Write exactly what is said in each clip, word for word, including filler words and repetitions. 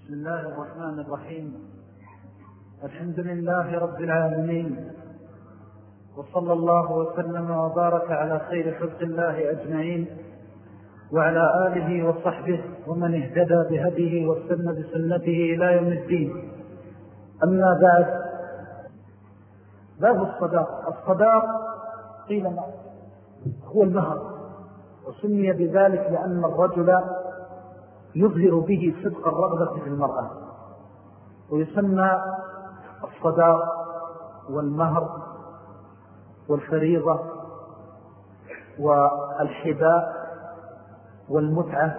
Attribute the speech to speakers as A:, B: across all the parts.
A: بسم الله الرحمن الرحيم. الحمد لله رب العالمين، وصلى الله وسلم وبارك على خير خلق الله أجمعين، وعلى آله وصحبه ومن اهتدى بهديه واستنى بسنته إلى يوم الدين. أما بعد، باب الصداق. الصداق قيل هو المهر، وسمي بذلك لأن الرجل يظهر به صدق الرغبة في المرأة، ويسمى الصداق والمهر والفريضة والحباء والمتعة،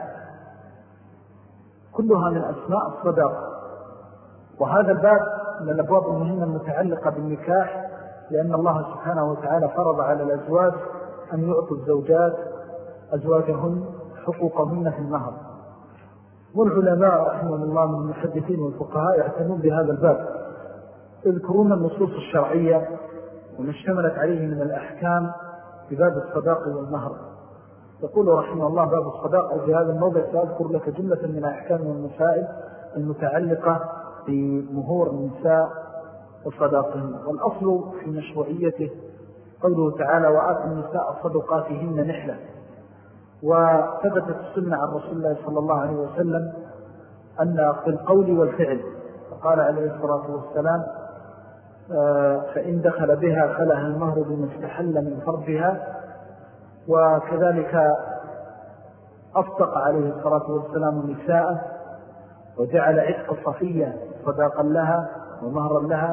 A: كلها من أسماء الصداق. وهذا الباب من الأبواب المهمة المتعلقة بالنكاح، لأن الله سبحانه وتعالى فرض على الأزواج أن يعطوا الزوجات أزواجهن حقوقهن في المهر. والعلماء رحمهم الله من المحدثين والفقهاء يعتنون بهذا الباب، يذكرون النصوص الشرعية وما اشتملت عليه من الأحكام في باب الصداق والمهر. يقول رحمه الله: باب الصداق. وفي هذا الموضع سأذكر لك جملة من الأحكام والمسائل المتعلقة بمهور النساء وصداقهن. والأصل في مشروعيته قوله تعالى: وآتوا النساء صدقاتهن نحلة. وثبتت السنة عن رسول الله صلى الله عليه وسلم أن في القول والفعل، فقال عليه الصلاة والسلام: فإن دخل بها خلها المهر بما استحل من فرجها. وكذلك أصدق عليه الصلاة والسلام نساءه، وجعل عتق صفية صداقا لها ومهرا لها.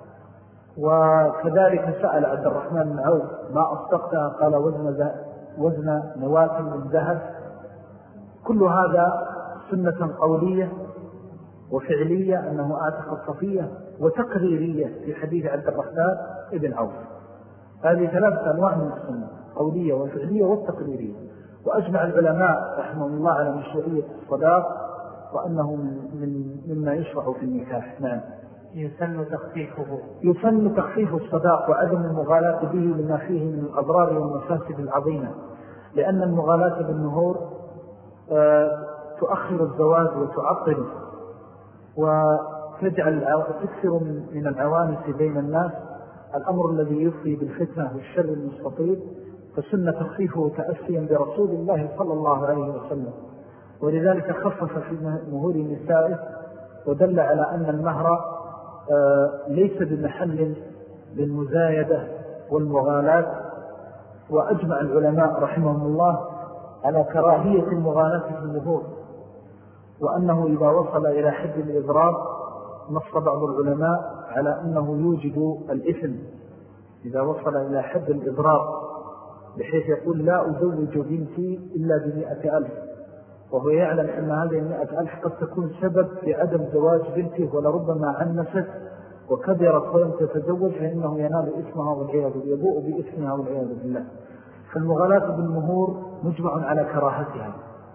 A: وكذلك سأل عبد الرحمن بن عوف: ما أصدقتها؟ قال: وزن وزن نواة من ذهب. كل هذا سنة قولية وفعلية، أنه آتق الصفية، وتقريرية في حديث عبد الرحمن بن عوف. هذه ثلاثة أنواع من السنة: قولية والفعلية والتقريرية. وأجمع العلماء رحمه الله على مشروعية الصداق، وأنه من مما يشرع في النكاح. نعم.
B: يسن تخفيفه
A: يسن تخفيف الصداق وعدم المغالاة به لما فيه من الأضرار والمفاسد العظيمة، لأن المغالاة بالنهور تؤخر الزواج وتعطله، وتجعل تكثر من العوانس بين الناس، الأمر الذي يفضي بالفتنة والشر المستطيل. فسن تخفيفه تأسيا برسول الله صلى الله عليه وسلم، ولذلك خفف في مهور نسائه، ودل على أن المهر ليس بمحل للمزايدة والمغالاة. وأجمع العلماء رحمهم الله على كراهية المغالاة في المهور، وأنه إذا وصل إلى حد الإضرار نص بعض العلماء على أنه يوجد الإثم إذا وصل إلى حد الإضرار، بحيث يقول: لا أزوج بنتي إلا بمئة ألف، وهو يعلم أن هذه المئة ألف قد تكون سبب في عدم زواج بنته، ولربما عنست وكبرت ولم تتزوج، فإنه ينال إثمها والعياذ بالله، يبوء بإثمها والعياذ بالله. فالمغالاة بالمهور مجمع على كراهتها.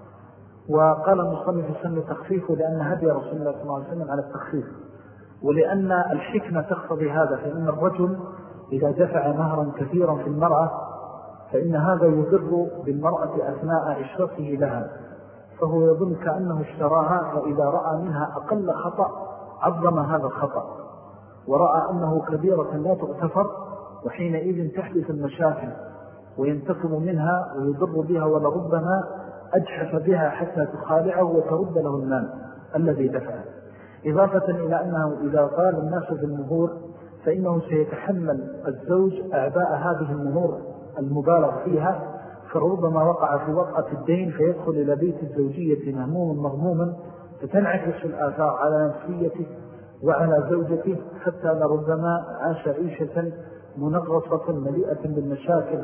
A: وقال المصنف سن تخفيفه لأن هدي رسول الله صلى الله عليه وسلم على التخفيف، ولأن الحكمة تقتضي هذا. فإن الرجل إذا دفع مهرا كثيرا في المرأة فإن هذا يضر بالمرأة أثناء عشرته لها، فهو يظن كأنه اشتراها، وإذا رأى منها أقل خطأ عظم هذا الخطأ، ورأى أنه كبيرة لا تغتفر، وحينئذ تحدث المشاكل وينتقم منها ويضر بها، ولربما أجحف بها حتى تخالعه وترد له المال الذي دفعه. إضافة إلى أنه إذا قال الناس بالمهور فإنه سيتحمل الزوج أعباء هذه المهور المبالغ فيها، فربما وقع في وقعة الدين فيدخل إلى بيت الزوجية مهموما مغموما، فتنعكس الآثار على نفسيته وعلى زوجته، حتى لربما عاش عيشة منغصة مليئة بالمشاكل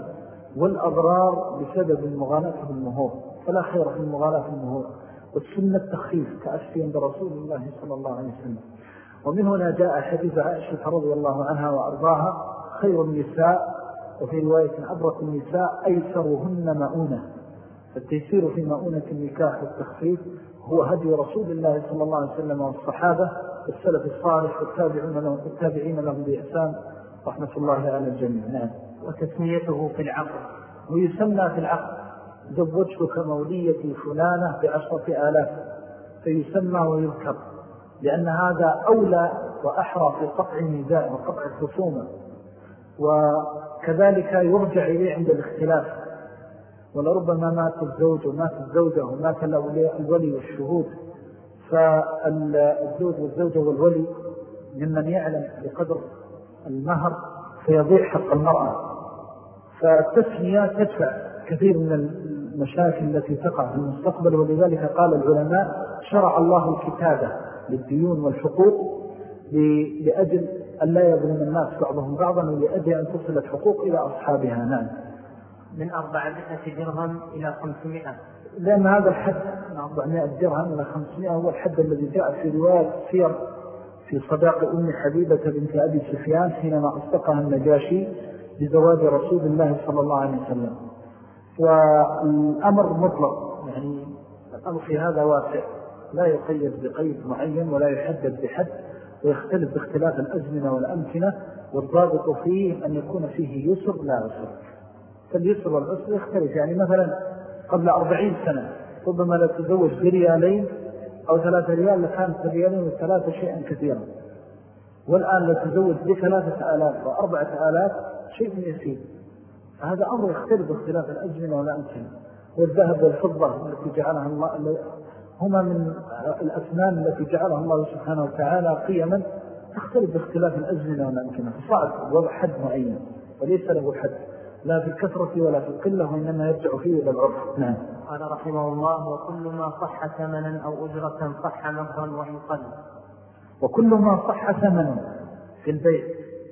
A: والأضرار بسبب المغالاة بالمهور. فلا خير في المغالاة بالمهور. والسنة التخفيف تأسيا برسول الله صلى الله عليه وسلم. ومن هنا جاء حديث عائشة رضي الله عنها وأرضاها: خير النساء، وفي رواية أبرك النساء أيسرهن مؤونة. فالتيسير في مؤونة النكاح والتخفيف هو هدي رسول الله صلى الله عليه وسلم والصحابة والسلف الصالح والتابعين لهم بإحسان رحمة الله على الجميع. نعم.
B: وتسميته في العقد،
A: ويسمى في العقد: زوجتك موليتي فلانة بعشرة آلاف، فيسمى ويذكر. لأن هذا أولى وأحرى في قطع النزاع وقطع الخصومة، وكذلك يرجع إليه عند الاختلاف. ولربما مات الزوج ومات الزوجة ومات الولي والشهود، فالزوج والزوجة والولي ممن يعلم بقدر المهر فيضيع حق المرأة. فالتسمية تدفع كثير من المشاكل التي تقع في المستقبل، ولذلك قال العلماء شرع الله الكتابة للديون والحقوق لأجل أن لا يظلم الناس بعضهم بعضا، ولأجل أن تصل الحقوق إلى أصحابها. نعم.
B: من أربعمائة درهم إلى خمسمائة،
A: لأن هذا الحد من أربعمائة درهم إلى خمسمائة هو الحد الذي جاء في رواية سير في صداق أم حبيبة بنت أبي سفيان حينما أصدقها النجاشي بزواج رسول الله صلى الله عليه وسلم. والأمر مطلق، يعني الأمر في هذا واسع، لا يقيد بقيد معين ولا يحدد بحد، ويختلف باختلاف الأزمنة والأمكنة، والضابط فيه أن يكون فيه يسر لا يسر. فاليسر والعسر يختلف. يعني مثلا قبل أربعين سنة ربما لا تزوج بريالين أو ثلاثة ريال لكانت بريالين وثلاثة شيئا كثيرا، والآن لا تزوج بثلاثة آلاف وأربعة آلاف شيء يسير. فهذا أمر يختلف باختلاف الأزمنة والأمكنة. والذهب والفضة التي جعلها الله هما من الأثمان التي جعلها الله سبحانه وتعالى قيما تختلف باختلاف الأزمنة والأمكنة، فصعب وضع حد معين وليس له حد لا في الكثرة ولا في القلة، وإنما يرجع فيه إلى العرف. نعم.
B: قال رحمه الله: وكل ما صح ثمنا أو أجرة صح مهرا وإن قل.
A: وكل ما صح ثمنا في البيع،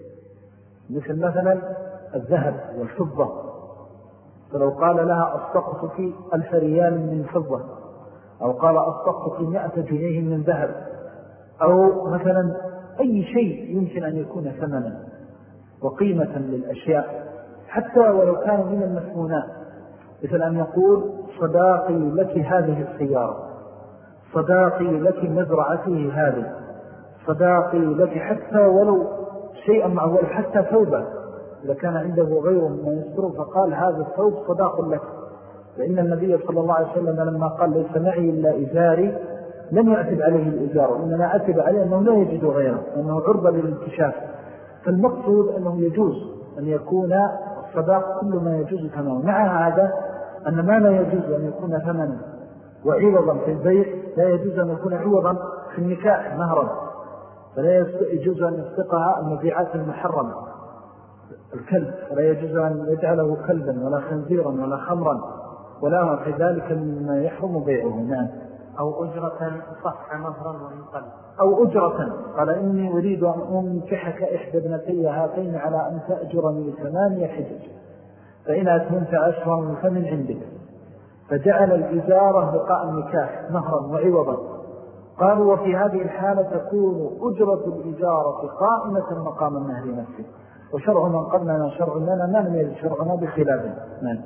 A: مثل مثلا الذهب والفضة، فلو قال لها أصدقتك ألف ريال من فضة، أو قال أصدقتك مئة جنيه من ذهب، أو مثلا أي شيء يمكن أن يكون ثمنا وقيمة للأشياء حتى ولو كان من المثمونات، مثل أن يقول صداقي لك هذه السيارة، صداقي لك مزرعته هذه، صداقي لك، حتى ولو شيئا معول، حتى ثوبة إذا كان عنده غيره مما يستره فقال هذا الثوب صداق لك. فإن النبي صلى الله عليه وسلم لما قال ليس معي إلا إزاري لم يعتب عليه الإزار، وإنما عتب عليه أنه لا يجد غيره، أنه عرضة للانكشاف. فالمقصود أنه يجوز أن يكون الصداق كل ما يجوز ثمنه، مع هذا أن ما لا يجوز أن يكون ثمنا وعوضا في البيع لا يجوز أن يكون عوضا في النكاح مهرا. فلا يجوز أن يصدقها المبيعات المحرمة، الكلب فلا يجوز أن يجعله كلبا ولا خنزيرا ولا خمرا ولا في ذلك مما يحرم بيعه. نعم.
B: أو أجرة صح مهرا وإن قل.
A: أو أجرة قال إني أريد أن أنكحك إحدى ابنتي هاتين على أن تأجرني ثمانية حجج، فإن أتممت عشرا فمن عندك، فجعل الإجارة لقاء النكاح مهرا وعوضا. قالوا وفي هذه الحالة تكون أجرة الإجارة قائمة مقام النهر نفسه، وشرع من قبلنا شرع لنا ما لم يجد شرعنا بخلافه. نعم.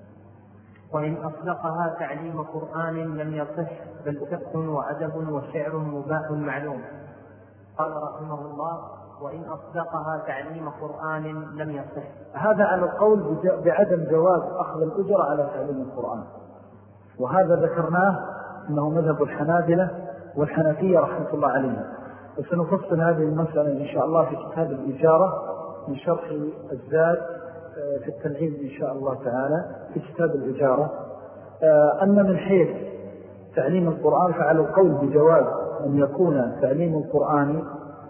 B: وإن أطلقها تعليم قرآن لم يصح، بل فقه وأدب وشعر مباح معلوم. قال رحمه الله: وإن أطلقها تعليم قرآن لم يصح.
A: هذا على القول بعدم جواز أخذ الأجرة على تعليم القرآن، وهذا ذكرناه أنه مذهب الحنابلة والحنفية رحمة الله عليهم. وسنفصل هذه المسألة إن شاء الله في كتاب الإجارة من شرح الزاد في التنعيم إن شاء الله تعالى في كتاب الإجارة. أما من حيث تعليم القرآن فعلى القول بجواز أن يكون تعليم القرآن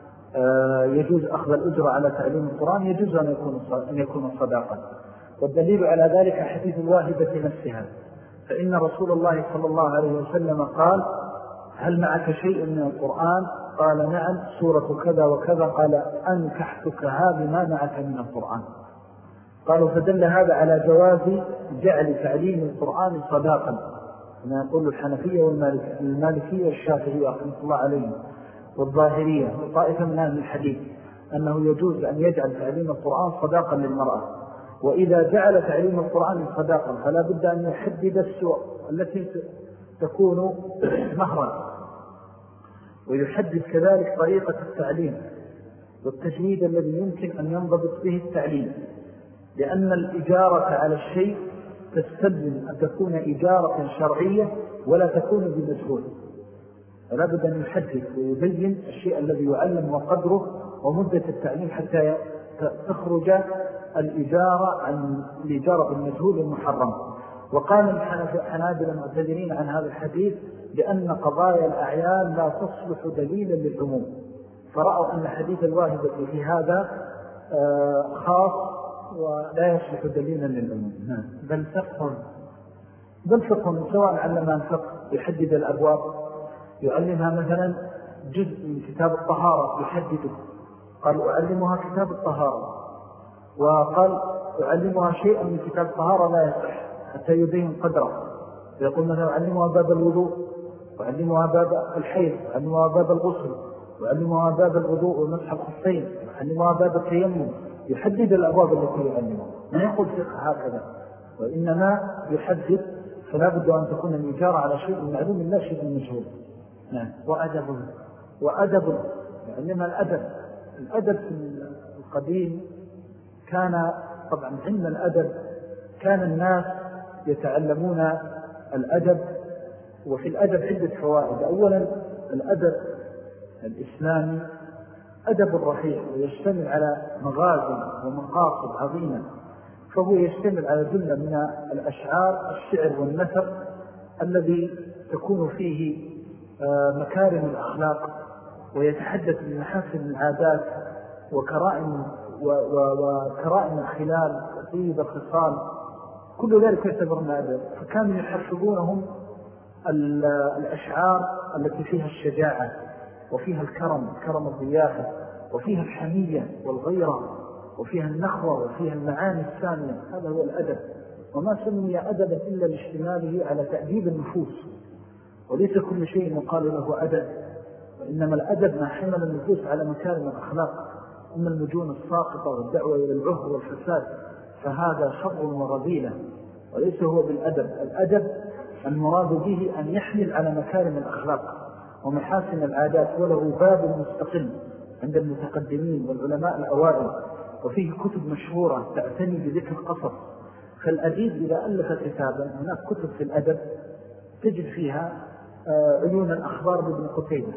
A: يجوز أخذ الأجرة على تعليم القرآن، يجوز أن يكون أن يكون صداقا. والدليل على ذلك حديث الواهبة نفسها، فإن رسول الله صلى الله عليه وسلم قال: هل معك شيء من القرآن؟ قال: نعم، سورة كذا وكذا. قال: أنكحتكها بما معك من القرآن. قالوا فدل هذا على جواز جعل تعليم القرآن صداقا، كما يقول الحنفية والمالكية والشافعية رحمة الله عليهم والظاهرية وطائفة من أهل الحديث، أنه يجوز أن يجعل تعليم القرآن صداقا للمرأة. وإذا جعل تعليم القرآن صداقا فلا بد أن يحدد السوء التي تكون مهرا، ويحدد كذلك طريقة التعليم والتجنيد الذي يمكن أن ينضبط به التعليم، لأن الإجارة على الشيء تستلزم أن تكون إجارة شرعية ولا تكون بمجهول. ولا بد أن يحدد ويبين الشيء الذي يعلم وقدره ومدة التعليم حتى تخرج الإجارة عن الإجارة بالمجهول المحرم. وقال الحنابلة المعتذرين عن هذا الحديث بأن قضايا الأعيان لا تصلح دليلا للعموم، فرأوا أن حديث الواهبة في هذا خاص ولا يصلح دليلا للعموم.
B: بل فقه
A: بل فقه سواء علم عن فقه يحدد الأبواب، يعلمها مثلا جزء من كتاب الطهارة يحدده، قال أعلمها كتاب الطهارة، وقال أعلمها شيئا من كتاب الطهارة لا يصح حتى يبين قدره، يقول مثلا أعلمها باب الوضوء، وأعلمها باب الحيض، وأعلمها باب الغسل، وأعلمها باب الوضوء ومسح الخفين، وأعلمها باب التيمم، يحدد الأبواب التي يعلمها، ما يقول فقه هكذا، وإنما يحدد، فلا بد أن تكون الإجارة على شيء معلوم لا شيء مجهول.
B: نعم. وأدب
A: وأدب يعلمها الأدب. الأدب في القديم كان طبعا علم الأدب كان الناس يتعلمون الأدب، وفي الأدب عدة فوائد. أولا الأدب الإسلامي أدب رفيع ويشتمل على مغازي ومقاصد عظيمة، فهو يشتمل على جملة من الأشعار الشعر والنثر الذي تكون فيه مكارم الأخلاق، ويتحدث عن محاسن العادات وكرائم وكرائم الخلال وطيب الخصال، كل ذلك يعتبر من الأدب. فكانوا يحفظونهم الأشعار التي فيها الشجاعة وفيها الكرم، كرم الضيافة، وفيها الحمية والغيرة، وفيها النخوة، وفيها المعاني السامية. هذا هو الأدب، وما سمي أدبا إلا لاشتماله على تأديب النفوس، وليس كل شيء يقال له أدب، وإنما الأدب ما حمل النفوس على مكارم الأخلاق. أما المجون الساقطة والدعوة إلى العهر والفساد فهذا شر ورذيلة، وليس هو بالأدب. الأدب المراد به أن يحمل على مكارم الأخلاق ومحاسن العادات، وله باب مستقل عند المتقدمين والعلماء الأوائل، وفيه كتب مشهورة تعتني بذكر القصص. فالأديب إذا ألف كتابا، هناك كتب في الأدب تجد فيها عيون الأخبار بابن قتيبة،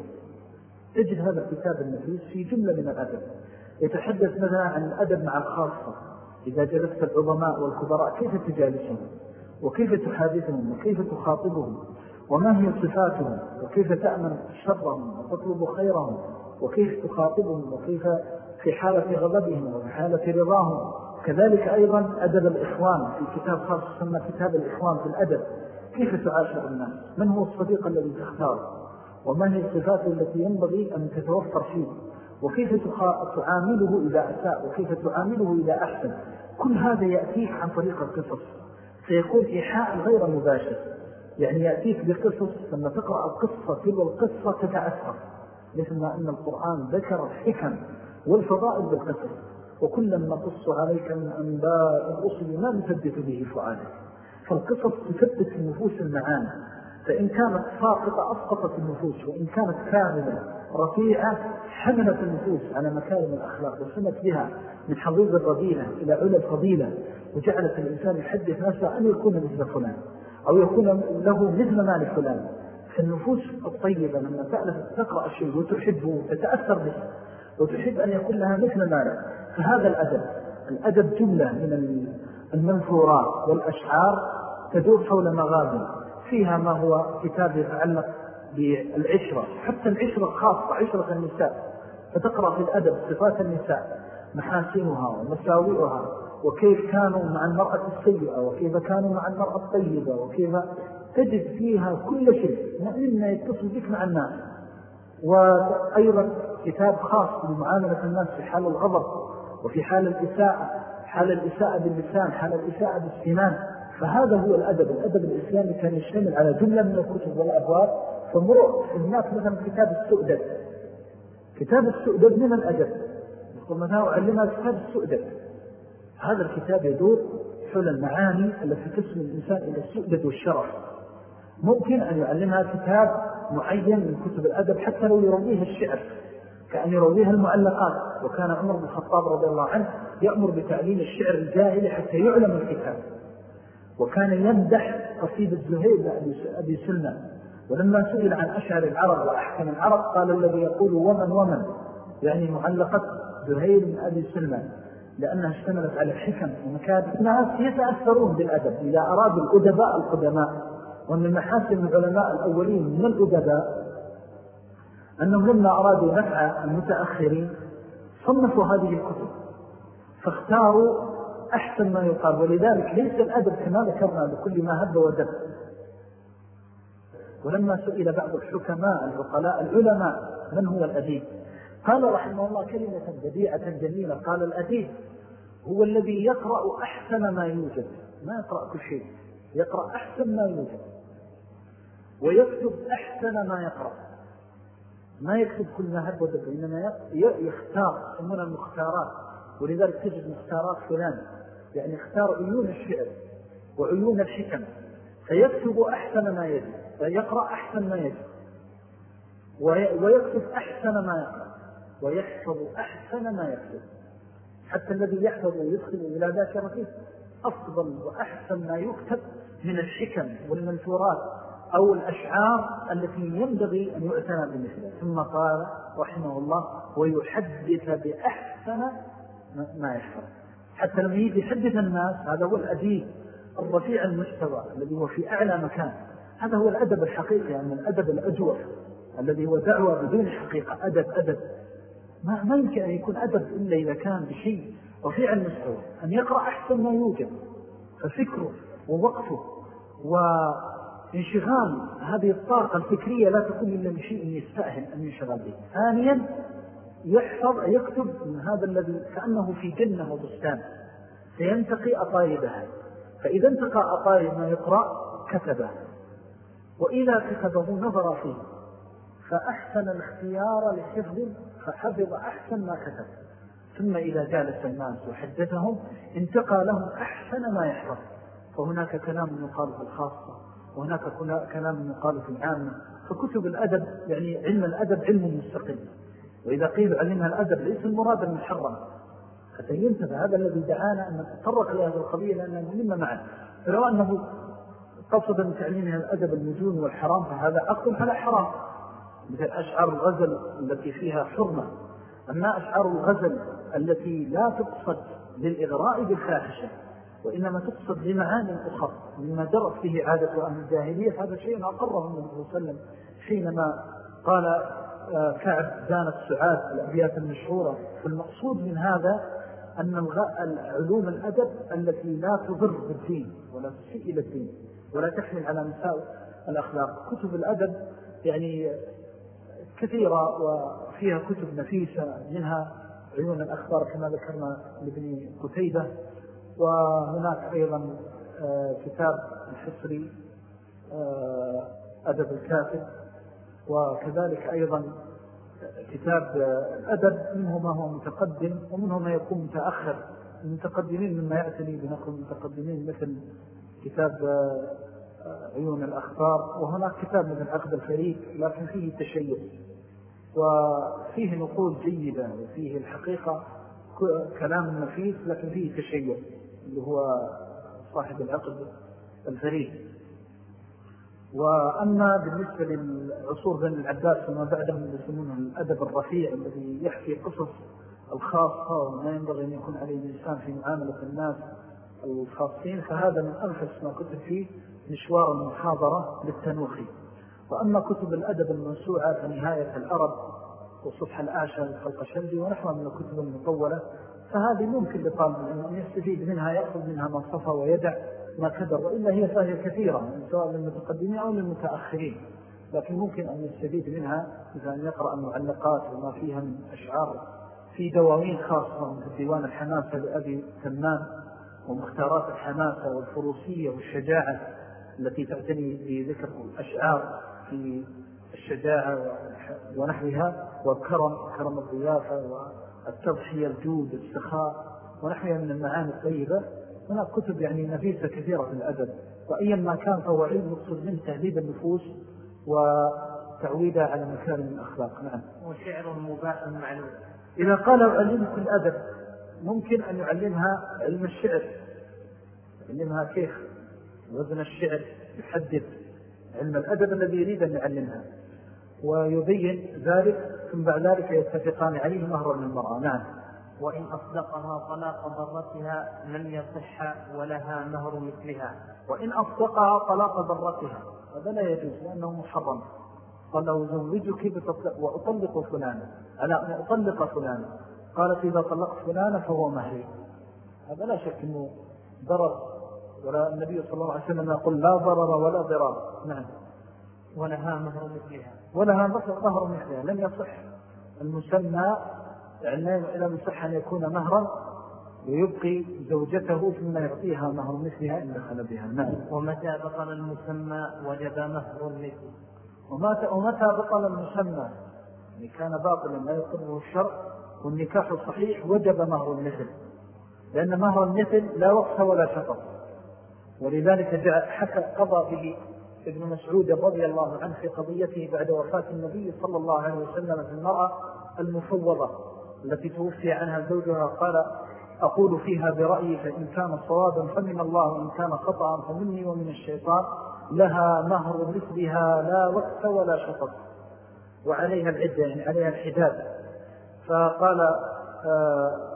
A: تجد هذا الكتاب النفيس في جملة من الأدب، يتحدث مثلا عن الأدب مع الخاصة، إذا جلست العظماء والكبراء كيف تجالسهم، وكيف تحادثهم، وكيف تخاطبهم، وما هي صفاتهم، وكيف تأمن شرهم وتطلب خيرهم، وكيف تخاطبهم، وكيف في حالة غضبهم وفي حالة رضاهم. كذلك أيضا أدب الإخوان في كتاب خاص يسمى كتاب الإخوان في الأدب، كيف تعاشر الناس، من هو الصديق الذي تختار، وما هي الصفات التي ينبغي أن تتوفر فيه، وكيف تعامله إذا أساء، وكيف تعامله إذا أحسن. كل هذا يأتيك عن طريق القصص، فيكون إيحاء غير مباشر، يعني يأتيك بقصص، لما تقرأ القصة تلو القصة تتأثر، مثل ما أن القرآن ذكر الحكم والفضائل بالقصص، وكلما نقص عليك من أنباء الرسل ما نثبت به فؤادك. فالقصص تثبت في النفوس المعاني، فإن كانت ساقطة أسقطت النفوس، وإن كانت كاملة رفيعة حملت النفوس على مكارم الأخلاق، وسمت بها من حضيض الرذيلة إلى على الفضيلة، وجعلت الإنسان يحدث نفسه أن يكون مثل فلان أو يكون له مثل ما لفلان. فالنفوس الطيبة لما تعرف تقرأ شيء وتحبه وتتأثر به وتحب أن يكون لها مثل ما له، فهذا الأدب. الأدب جملة من المنثورات والأشعار تدور حول مغازي فيها ما هو كتاب يتعلق بالعشرة، حتى العشرة الخاصة عشرة النساء، فتقرأ في الأدب صفات النساء، محاسنها ومساوئها، وكيف كانوا مع المرأة السيئة، وكيف كانوا مع المرأة الطيبة، وكيف تجد فيها كل شيء مما يتصل بك مع الناس. وأيضا كتاب خاص بمعاملة الناس في حال الغضب وفي حال الإساءة، حال الإساءة باللسان، حال الإساءة بالسنان. فهذا هو الأدب. الأدب الإسلامي كان يشتمل على جملة من الكتب والأبواب. فمرء هناك مثلا كتاب السؤدد، كتاب السؤدد من الأدب، يقول مثلا أعلمها كتاب السؤدد. هذا الكتاب يدور حول المعاني التي تسمي الإنسان إلى السؤدد والشرف. ممكن أن يعلمها كتاب معين من كتب الأدب حتى لو يرويها الشعر، كأن يرويها المعلقات. وكان عمر بن الخطاب رضي الله عنه يأمر بتعليم الشعر الجاهلي حتى يعلم الكتاب. وكان يمدح قصيدة زهير أبي سلمى ولما سئل عن أشعر العرب وأحكم العرب قال الذي يقول ومن ومن، يعني معلقة زهير بن أبي سلمان، لأنها اشتملت على الحكم ومكان الناس يتأثرون بالأدب. إذا أراد الأدباء القدماء، ومن محاسن العلماء الأولين من الأدباء أنهم لما أرادوا نفع المتأخرين صنفوا هذه الكتب فاختاروا أحسن ما يقال. ولذلك ليس الأدب كما ذكرنا بكل ما هب ودب. ولما سئل بعض الحكماء العقلاء العلماء من هو الأديب، قال رحمه الله كلمة بديعة جميلة، قال الأديب هو الذي يقرأ أحسن ما يوجد، ما يقرأ كل شيء، يقرأ أحسن ما يوجد ويكتب أحسن ما يقرأ، ما يكتب كل ما هب ودب، إنما يختار يسمونها المختارات. ولذلك تجد مختارات فلان، يعني اختار عيون الشعر وعيون الحكم، فيكتب أحسن ما يجب ويقرأ أحسن ما يجب ويكتب أحسن ما يقرأ ويحفظ أحسن ما يكتب، حتى الذي يحفظ ويدخل إلى ذاكرته أفضل وأحسن ما يكتب من الحكم والمنثورات أو الأشعار التي ينبغي أن يعتنى بمثلها. ثم قال رحمه الله ويحدث بأحسن ما يحفظ، حتى لما يجي يحدث الناس هذا هو الأديب الرفيع المستوى الذي هو في أعلى مكان. هذا هو الأدب الحقيقي، يعني الأدب الأجوف الذي هو دعوة بدون حقيقة. أدب أدب ما, ما يمكن أن يكون أدب إلا إذا كان بشيء رفيع المستوى، أن يقرأ أحسن ما يوجد. ففكره ووقفه وانشغال هذه الطاقة الفكرية لا تكون إلا بشيء يستأهل أن ينشغل به. ثانيا يحفظ يكتب من هذا الذي كأنه في جنة وبستان سينتقي أطايبها، فإذا انتقى أطايب ما يقرأ كتبه، وإذا كتبه نظر فيه فأحسن الاختيار لحفظ فحفظ أحسن ما كتب. ثم إذا جالس الناس وحدثهم انتقى لهم أحسن ما يحفظ. فهناك كلام يقال في الخاصة وهناك كلام يقال في العامة. فكتب الأدب يعني علم الأدب علم مستقل، وإذا قيل علمها الأدب ليس المراد المحرم، حتى ينتبه هذا الذي دعانا أن نتطرق إلى هذه القضية لأننا مهمة معه. فلو أنه قصد من تعليمها الأدب المجون والحرام فهذا أقل على حرام، مثل أشعار الغزل التي فيها حرمة. أما أشعار الغزل التي لا تقصد للإغراء بالفاحشة وإنما تقصد لمعاني أخرى مما جرت فيه عادة أهل الجاهلية، هذا شيء أقره النبي صلى الله عليه وسلم حينما قال كعب دانت سعاد الأبيات المشهورة. فالمقصود من هذا أن علوم الأدب التي لا تضر بالدين ولا تسيء إلى الدين ولا تحمل على مساوئ الأخلاق. كتب الأدب يعني كثيرة وفيها كتب نفيسة، منها عيون الأخبار كما ذكرنا لابن قتيبة، وهناك أيضا كتاب الحصري أدب الكاتب، وكذلك أيضا كتاب الأدب منه ما هو متقدم ومنه ما يكون متأخر. المتقدمين مما يعتني بنقل المتقدمين مثل كتاب عيون الأخبار، وهناك كتاب من العقد الفريد لكن فيه تشيع وفيه نقول جيدة وفيه الحقيقة كلام نفيس لكن فيه تشيع اللي هو صاحب العقد الفريد. وأما بالنسبة للعصور بن العباس وما بعدهم يسمونه الأدب الرفيع الذي يحكي قصص الخاصة وما ينبغي أن يكون عليه الإنسان في معاملة الناس الخاصين، فهذا من أنفس ما كتب فيه مشوار المحاضرة للتنوخي. وأما كتب الأدب المنسوعة فنهاية العرب وصفح الآشا للخلقشندي ونحو من الكتب المطولة، فهذه ممكن لطالب أن يستفيد منها، يأخذ منها ما صفى ويدع ما كدر، وإلا هي فهي كثيرة سواء للمتقدمين أو للمتأخرين، لكن ممكن أن يستفيد منها إذا أن يقرأ المعلقات وما فيها من أشعار في دواوين خاصة مثل ديوان الحماسة لأبي تمام ومختارات الحماسة والفروسية والشجاعة التي تعتني بذكر الأشعار في الشجاعة ونحوها، والكرم كرم الضيافة والتضحية الجود السخاء ونحوها من المعاني الطيبة. هناك كتب يعني نفيسة كثيرة في الأدب، وأيا ما كان فهو علم مقصود منه تهذيب النفوس وتعويدها على مكارم الأخلاق. نعم.
B: وشعر مباح معلوم.
A: إذا قال أعلمك الأدب ممكن أن يعلمها علم الشعر، يعلمها كيف وزن الشعر، يحدث علم الأدب الذي يريد أن يعلمها، ويبين ذلك ثم بعد ذلك يتفقان عليه مهر للمرأة. نعم.
B: وإن أصدقها طلاق ضرتها لم يصح ولها مهر مثلها.
A: وإن أصدقها طلاق ضرتها هذا لا يجوز لأنه محرم. قال له زوجك وأطلق فلانا، ألا أطلق فلانا، قالت إذا طلقت فلانا فهو مهري، هذا لا شك أنه ضرر، ولا النبي صلى الله عليه وسلم يقول لا ضرر ولا ضرار. نعم.
B: ولها مهر مثلها.
A: ولها مهر مثلها. لم يصح المسمى، يعني إلى مصح أن يكون مهرا ويبقي زوجته ثم يعطيها مهر مثلها إن دخل بها. نعم.
B: ومتى بطل المسمى وجب مهر المثل.
A: ومتى بطل المسمى يعني كان باطلا لا يقره الشرع والنكاح الصحيح وجب مهر المثل، لأن مهر المثل لا وقف ولا شطر، ولذلك جاء حكى قضى به ابن مسعود رضي الله عنه في قضيته بعد وفاة النبي صلى الله عليه وسلم في المرأة المفوضة التي توفي عنها زوجها، قال أقول فيها برأيي فإن كان صوابا فمن الله وإن كان خطأ فمني ومن الشيطان، لها مهر مثلها لا وقت ولا شطط، وعليها العدة يعني عليها الحداد. فقال آه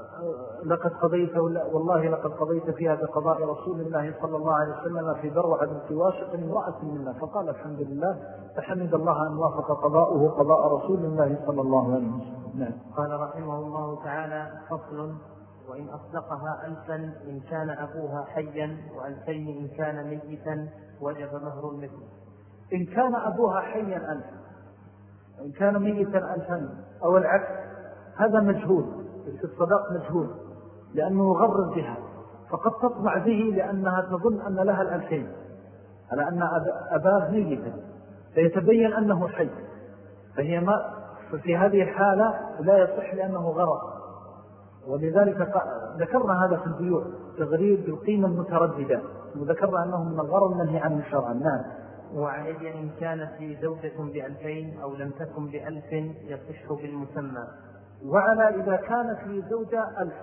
A: لقد قضيت والله لقد قضيت فيها بقضاء رسول الله صلى الله عليه وسلم في ذروة بنت واشق امرأة منا، فقال الحمد لله، فحمد الله أن وافق قضاؤه قضاء رسول الله صلى الله عليه وسلم. نعم.
B: قال رحمه الله تعالى: فصل: وإن أصدقها ألفا إن كان أبوها حيا وألفين إن كان ميتا وجب مهر المثل.
A: إن كان أبوها حيا ألفا وإن كان ميتا ألفا أو العكس، هذا مجهول في الصداق، مجهول لأنه غرر بها، فقد تطمع به لأنها تظن أن لها الألفين على أن أباه ميتا، فيتبين أنه حي، فهي ما ففي هذه الحالة لا يصح لأنه غرر. ولذلك ذكرنا هذا في البيوع، تغرير بالقيمة المترددة، وذكرنا أنه من الغرر المنهي عنه شرعا. نعم.
B: وعلي إن كانت في زوجة بألفين أو لم تكن بألف يصح بالمسمى.
A: وعلى إذا كانت لي زوجة ألف،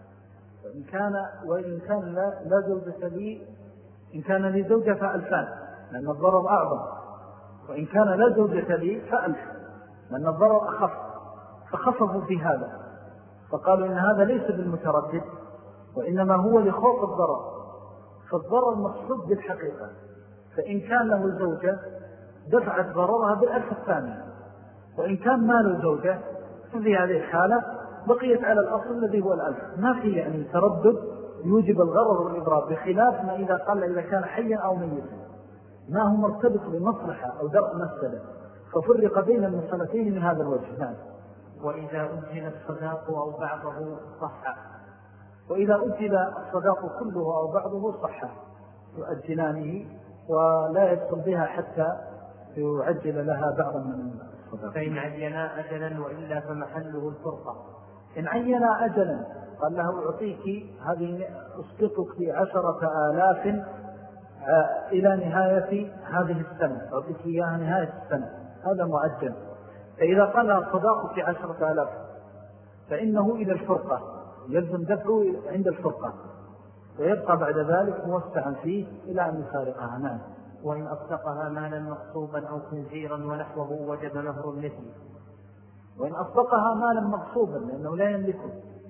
A: وإن كان وإن كان لا, لا زوجة لي، إن كان لي زوجة فألفان لأن الضرر أعظم، وإن كان لا زوجة لي فألف لأن الضرر أخف، فخففوا في هذا، فقالوا إن هذا ليس بالمتردد وإنما هو لخوف الضرر، فالضرر مقصود بالحقيقة، فإن كان له زوجة دفعت ضررها بالألف الثانية، وإن كان ما له زوجة ففي هذه الحالة بقيت على الأصل الذي هو الألف، ما فيه يعني تردد يوجب الغرر والإضرار، بخلاف ما إذا قال إذا كان حيا أو ميتا ما هو مرتبط بمصلحة أو درء مسألة، ففرق بين المسألتين من هذا الوجه. نعم.
B: وإذا أجل الصداق أو بعضه صح.
A: وإذا أجل الصداق كله أو بعضه صح، يؤجلانه ولا يدخل بها حتى يعجل لها بعضا من الصداق.
B: فإن عينا أجلا وإلا فمحله الفرقة.
A: إن عينا أجلا قال له أعطيك هذه أسقطك في عشرة آلاف إلى نهاية هذه السنة، أعطيك إياها نهاية السنة، هذا معجل. فإذا قال الصداق في عشرة آلاف فإنه إلى الفرقة، يلزم دفعه عند الفرقة، ويبقى بعد ذلك موسعا فيه إلى أن يفارقها. نعم.
B: وإن أصدقها مالا مغصوبا أو خنزيرا ونحوه وجب مهر المثل.
A: وإن أصدقها مالا مغصوبا لأنه لا يملكه،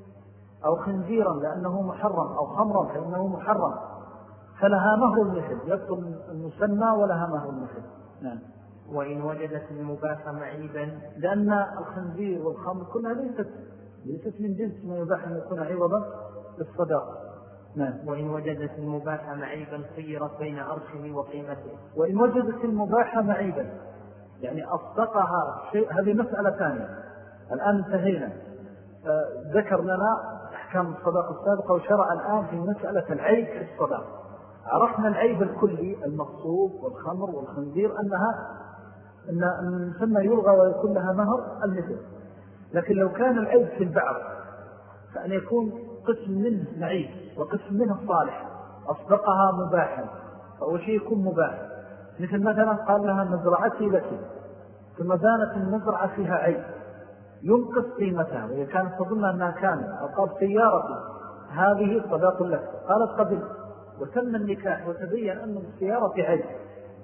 A: أو خنزيرا لأنه محرم، أو خمرا فإنه محرم، فلها مهر المثل، يبطل المسمى ولها مهر المثل. نعم.
B: وإن وجدت المباح معيبا،
A: لأن الخنزير والخمر كلها ليست ليست من جنس ما يباح أن يكون عوضا للصداق. نعم.
B: وإن وجدت المباح معيبا خيرت بين عرشه وقيمته.
A: وإن وجدت المباح معيبا يعني أصدقها شيء، هذه مسألة ثانية. الآن انتهينا، آه ذكر لنا أحكام الصداق السابقة، وشرع الآن في مسألة العيب في الصداق. عرفنا العيب الكلي المغصوب والخمر والخنزير أنها أن المسمى يلغى ويكون لها مهر المثل، لكن لو كان العيب في البعض فأن يكون قسم منه معيب وقسم منه صالح، أصدقها مباحا، فأول شيء يكون مباح، مثل مثلا قال لها مزرعتي لك، ثم بانت المزرعة فيها عيب ينقص قيمتها، وهي كانت تظن أنها كانت، أو قال سيارتي هذه صداق لك، قالت قبل، وتم النكاح وتبين أن السيارة عيب،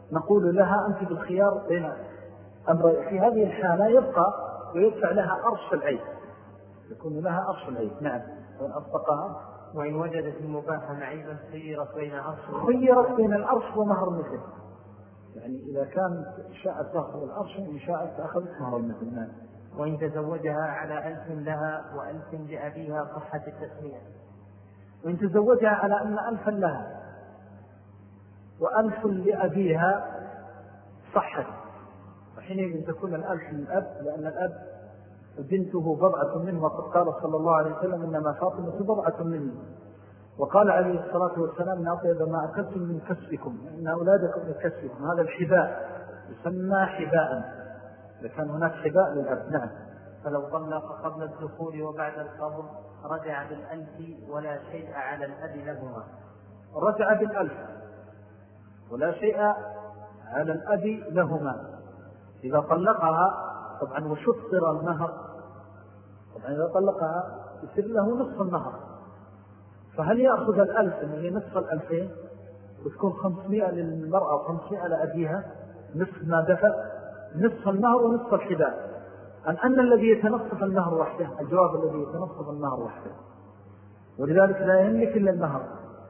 A: نقول لها أنت بالخيار بين أمر. في هذه الحالة يبقى ويدفع لها أرش العيب، يكون لها أرش العيب. نعم. وإن أصدقها
B: وإن وجدت المباحة معيبا خيرت بين أرش
A: خيرت بين الأرش ومهر المثل، يعني إذا كانت شاءت تأخذ الأرش وإن شاءت تأخذ مهر المثل. نعم.
B: وإن تزوجها على ألف لها وألف لأبيها صحة التسمية.
A: وإن تزوجها على أن ألفا لها وألف لأبيها صحت، وحينئذ تكون الألف من الأب، لأن الأب بنته بضعة منه، وقد قال صلى الله عليه وسلم إنما فاطمة بضعة مني، وقال عليه الصلاة والسلام إن أطيب ما أكلتم من كسبكم إن أولادكم من كسبكم. هذا الحباء يسمى حباء، إذا كان هناك حباء للأب. نعم.
B: فلو طلق قبل الدخول وبعد القبض رجع بالألف ولا شيء على الأب لهما.
A: رجع بالألف ولا شيء على الأب لهما إذا طلقها طبعا وشطر المهر. طبعا إذا طلقها يصير له نصف المهر، فهل يأخذ الألف إنه هي نصف الألفين وتكون خمسمائة للمرأة وخمسمائة لأبيها، نصف ما دفع، نصف المهر ونصف الحباء، أن أن الذي يتنصف المهر وحده، الجواب الذي يتنصف المهر وحده، ولذلك لا يملك إلا المهر.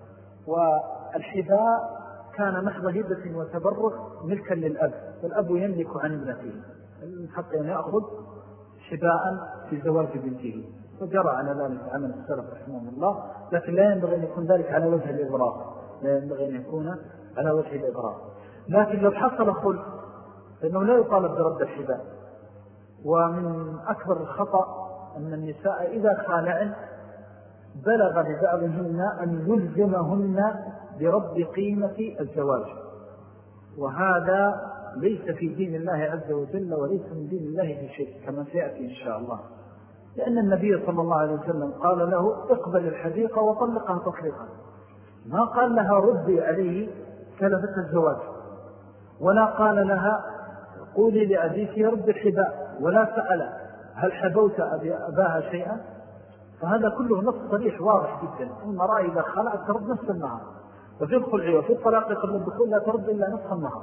A: والحباء كان محض هبة وتبرع ملكا للأب، والأب يملك عن ابنته حتى أن يأخذ حباء في زواج بنته، وجرى على ذلك عمل السلف رحمه الله، لكن لا ينبغي أن يكون ذلك على وجه الإضرار، لا ينبغي أن يكون على وجه الإضرار. لكن لو حصل خلق فإنه لا يطالب برد الحباء. ومن أكبر الخطأ أن النساء إذا خالعن بلغ ببعضهن أن يلزمهن برد قيمة الزواج، وهذا ليس في دين الله عز وجل وليس من دين الله في شيء كما سيأتي إن شاء الله، لأن النبي صلى الله عليه وسلم قال له اقبل الحديقة وطلقها تطليقا، ما قال لها ردي عليه كلفة الزواج، ولا قال لها قولي لأبيك يرد الحباء، ولا سأل هل حبوت أباها شيئا. فهذا كله نص صريح واضح جدا، المرأة إذا خلعت ترد نصف النهار، وفي الخلع وفي الطلاق قبل الدخول لا ترد إلا نصف النهار.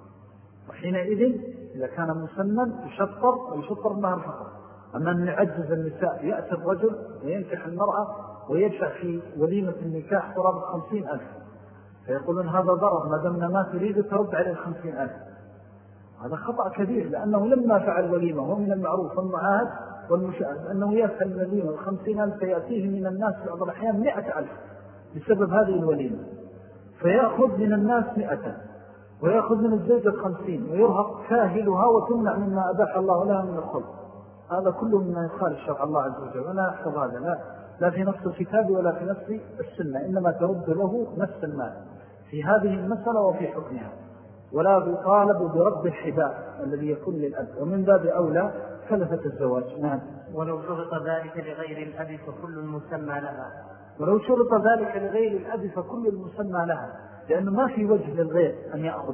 A: وحينئذ إذا كان مسنن يشطر ويشطر النهار فقط. أما أن يعجز النساء يأتي الرجل وينكح المرأة ويدفع في وليمة النكاح قرابة خمسين ألف، فيقولون هذا ضرر ما دمنا ما تريد ترد عليه الخمسين ألف. هذا خطأ كبير، لأنه لما فعل وليمة هو من المعروف والمعاهد والمشاهد أنه يفعل الوليمة الخمسين ألف فيأتيه من الناس في بعض الأحيان مئة ألف بسبب هذه الوليمة، فيأخذ من الناس مئة ويأخذ من الزوجة الخمسين ويرهق كاهلها وتمنع مما أباح الله لها من الخلق. هذا كله مما يخالف شرع الله عز وجل، ولا يحفظ هذا لا, لا في نفس الكتاب ولا في نفس السنة، إنما ترد له نفس المال في هذه المسألة وفي حكمها، ولا يطالب برد الحباء الذي يكون للأب، ومن باب أولى كلفة الزواج. نعم.
B: ولو شرط ذلك لغير الأب فكل المسمى لها.
A: ولو شرط ذلك لغير الأب فكل المسمى لها، لأنه ما في وجه للغير أن يأخذ.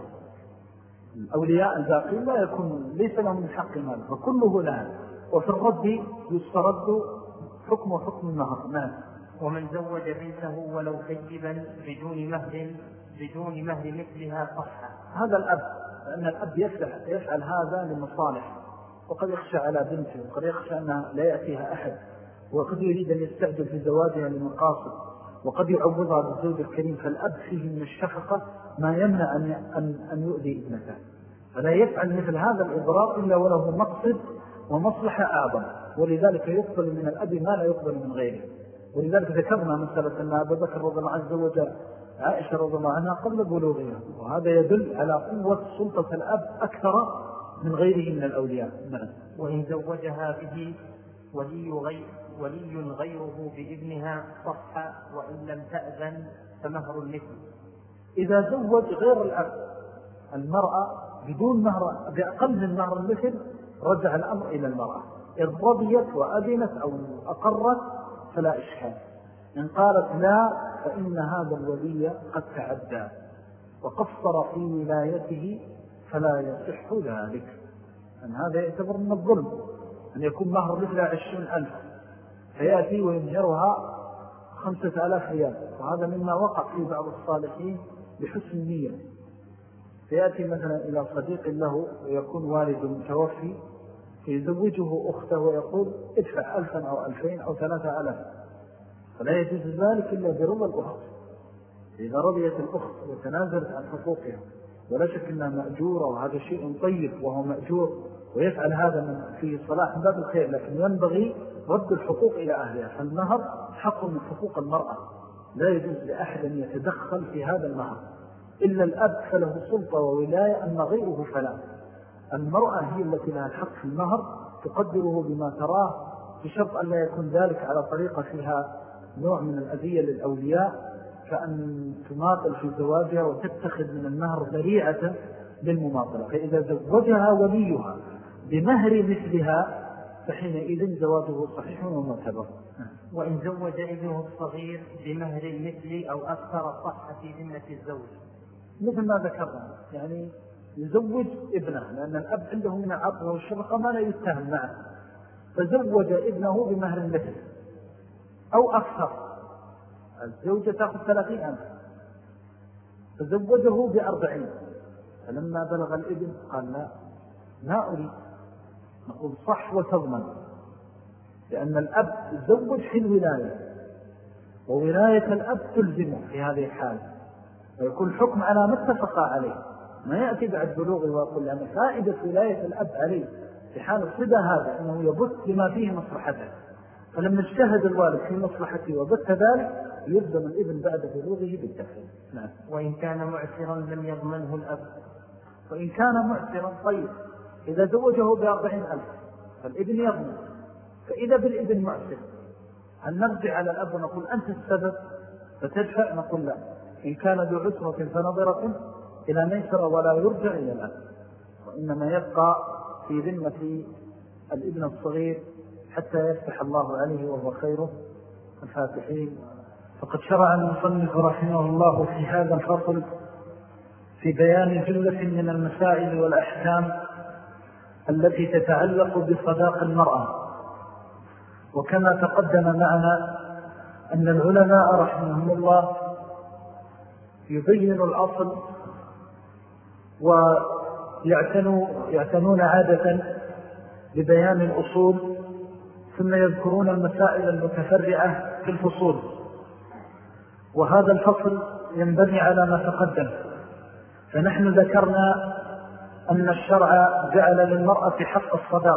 A: أولياء الباقين لا يكون ليس لهم من حق مال فكله لها، وفي الرد يسترد حكم حكم النهر. نعم.
B: ومن زوج بنته ولو كيبا بدون مهر بدون مهر مثلها صح.
A: هذا الأب، لأن الأب يفعل, يفعل هذا لمصالح، وقد يخشى على بنته، وقد يخشى أنها لا يأتيها أحد، وقد يريد أن يستعجل في زواجها لمقاصد، وقد يعوضها بالزوج الكريم. فالأب فيه من الشفقة ما يمنع أن, أن, أن يؤذي ابنته، فلا يفعل مثل هذا الإضرار إلا وله مقصد ومصلحة أعظم، ولذلك يقبل من الأب ما لا يقبل من غيره. ولذلك ذكرنا مسألة أن أبا بكر رضي الله عز وجل عائشة رضي الله عنها قبل بلوغها، وهذا يدل على قوة سلطة الأب أكثر من غيره من الأولياء. نعم.
B: وإن زوجها به ولي, غير ولي غيره بابنها صح، وإن لم تأذن فمهر المثل.
A: إذا زوج غير الأب المرأة بدون مهر بأقل من مهر المثل رجع الأمر إلى المرأة، إذ رضيت وأذنت أو أقرت فلا إشكال. إن قالت لا فإن هذا الولي قد تعدى وقصر في ولايته فلا يصح ذلك، أن هذا يعتبر من الظلم أن يكون مهر مثل عشرين ألف فيأتي ويمهرها خمسة آلاف ريال، وهذا مما وقع في بعض الصالحين بحسن نية، فيأتي مثلا إلى صديق له ويكون والد متوفي فيزوجه أخته ويقول ادفع ألفا أو ألفين أو ثلاثة ألاف، فلا يجوز ذلك إلا برضا الأخت. إذا رضيت الأخت وتنازلت عن حقوقها ولا شك أنها مأجورة وهذا شيء طيب وهو مأجور ويفعل هذا من فيه صلاح من باب الخير، لكن ينبغي رد الحقوق إلى أهلها. فالنهر حق من حقوق المرأة، لا يجوز لأحد أن يتدخل في هذا النهر إلا الأب فله سلطة وولاية، أما غيره فلا. المرأة هي التي لها الحق في النهر، تقدره بما تراه بشرط أن لا يكون ذلك على طريقة فيها نوع من الأذية للأولياء، كأن تماطل في زواجها وتتخذ من النهر ذريعة للمماطلة. فإذا زوجها وليها بمهر مثلها فحينئذ زواجه صحيح ومعتبر.
B: وإن زوج ابنه الصغير بمهر المثل أو أكثر صح في ذمة الزوج،
A: مثل ما ذكرنا، يعني يزوج ابنه لأن الأب عنده من العطف والشفقة ما لا يتهم معه، فزوج ابنه بمهر المثل أو أكثر. الزوجة تأخذ ثلاثين ألف فزوجه بأربعين، فلما بلغ الابن قال لا لا أريد، نقول صح وتضمن، لأن الأب يزوج في الولاية وولاية الأب تلزمه في هذه الحالة، ويكون الحكم على ما اتفق عليه، ما يأتي بعد بلوغه ويقول لأن فائدة ولاية الأب عليه في حال الصدى هذا أنه يبث لما فيه مصلحته، فلما اجتهد الوالد في مصلحته وبث ذلك يلزم الابن بعد بلوغه بالتفعيل. نعم.
B: وإن كان معسرا لم يضمنه الأب.
A: وإن كان معسرا طيب، إذا زوجه بأربعين ألف فالابن يضمن، فإذا بالابن معسر هل نرجع على الأب ونقول أنت السبب فتدفع؟ نقول لا، إن كان ذو عسرة فنظرة إلى ميسرة ولا يرجع إلى الأب، وإنما يبقى في ذمة الابن الصغير حتى يفتح الله عليه وهو خيره الفاتحين. فقد شرع المصنف رحمه الله في هذا الفصل في بيان جملة من المسائل والأحكام التي تتعلق بصداق المرأة. وكما تقدم معنا أن العلماء رحمهم الله يبين الأصل ويعتنون عادة ببيان الأصول، ثم يذكرون المسائل المتفرعة في الفصول. وهذا الفصل ينبني على ما تقدم، فنحن ذكرنا أن الشرع جعل للمرأة حق الصداق،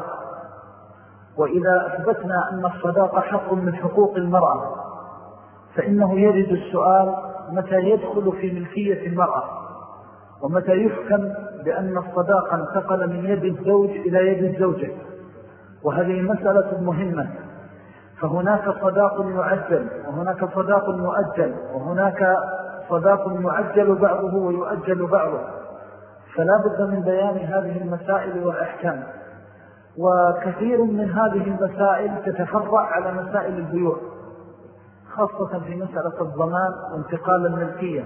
A: وإذا أثبتنا أن الصداق حق من حقوق المرأة فإنه يرد السؤال متى يدخل في ملكية المرأة، ومتى يحكم بأن الصداق انتقل من يد الزوج إلى يد الزوجة. وهذه مسألة مهمة، فهناك صداق معجل وهناك صداق مؤجل وهناك صداق معجل بعضه ويؤجل بعضه، فلا بد من بيان هذه المسائل والأحكام. وكثير من هذه المسائل تتفرع على مسائل البيوع، خاصة في مسألة الضمان وانتقال الملكية.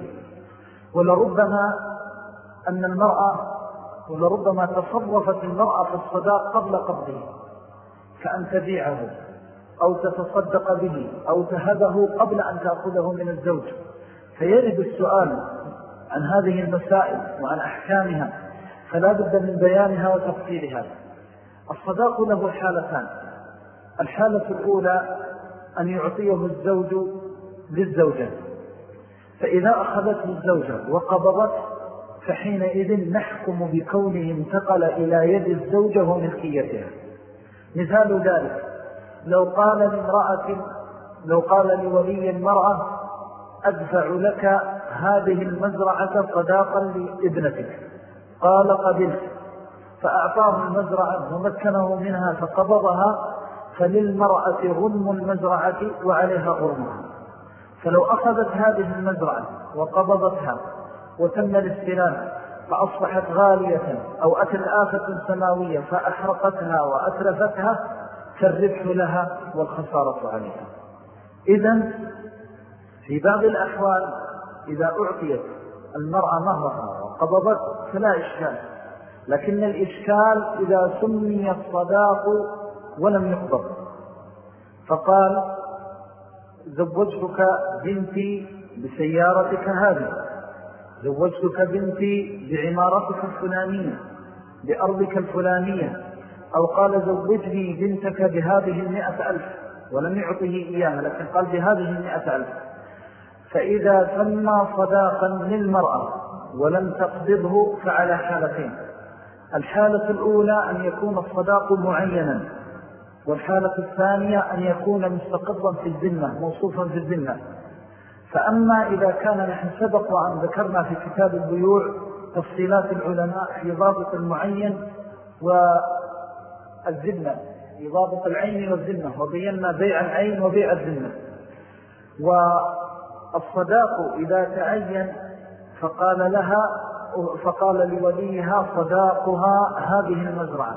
A: ولربما أن المرأة ولربما تصرفت المرأة في الصداق قبل قبضه، كأن تبيعه أو تتصدق به أو تهبه قبل أن تأخذه من الزوج. فيرد السؤال عن هذه المسائل وعن أحكامها، فلا بد من بيانها وتفصيلها. الصداق له حالتان: الحالة الأولى أن يعطيه الزوج للزوجة، فإذا أخذته الزوجة وقبضت فحينئذ نحكم بكونه انتقل إلى يد الزوجة وملكيتها. مثال ذلك لو قال لامرأة لو قال لولي المرأة أدفع لك هذه المزرعة صداقا لابنتك، قال قبلت، فأعطاه المزرعة ومكنه منها فقبضها، فللمرأة غنم المزرعة وعليها غرمها. فلو أخذت هذه المزرعة وقبضتها وتم الاستلام فأصبحت غالية أو أتت آفة سماوية فأحرقتها وأتلفتها، فالربح لها والخسارة عليها. إذن في بعض الأحوال إذا أعطيت المرأة مهرها وقبضت فلا إشكال، لكن الإشكال إذا سمي الصداق ولم يقبض، فقال زوجتك بنتي بسيارتك هذه، زوجتك بنتي بعمارتك الفلانية بأرضك الفلانية، أو قال زوجني بنتك بهذه المئة ألف ولم يعطه إياها لكن قال بهذه المئة ألف، فإذا سمى صداقا للمرأة ولم تقبضه فعلى حالتين. الحالة الأولى أن يكون الصداق معينا، والحالة الثانية أن يكون مستقرا في الذمة موصوفا في الذمة. فأما إذا كان نحن سبق وأن ذكرنا في كتاب البيوع تفصيلات العلماء في ضابط المعين والذمة، في ضابط العين والذمة، وبينا بيع العين وبيع الذمة. والصداق إذا تعين فقال لها فقال لوليها صداقها هذه المزرعة،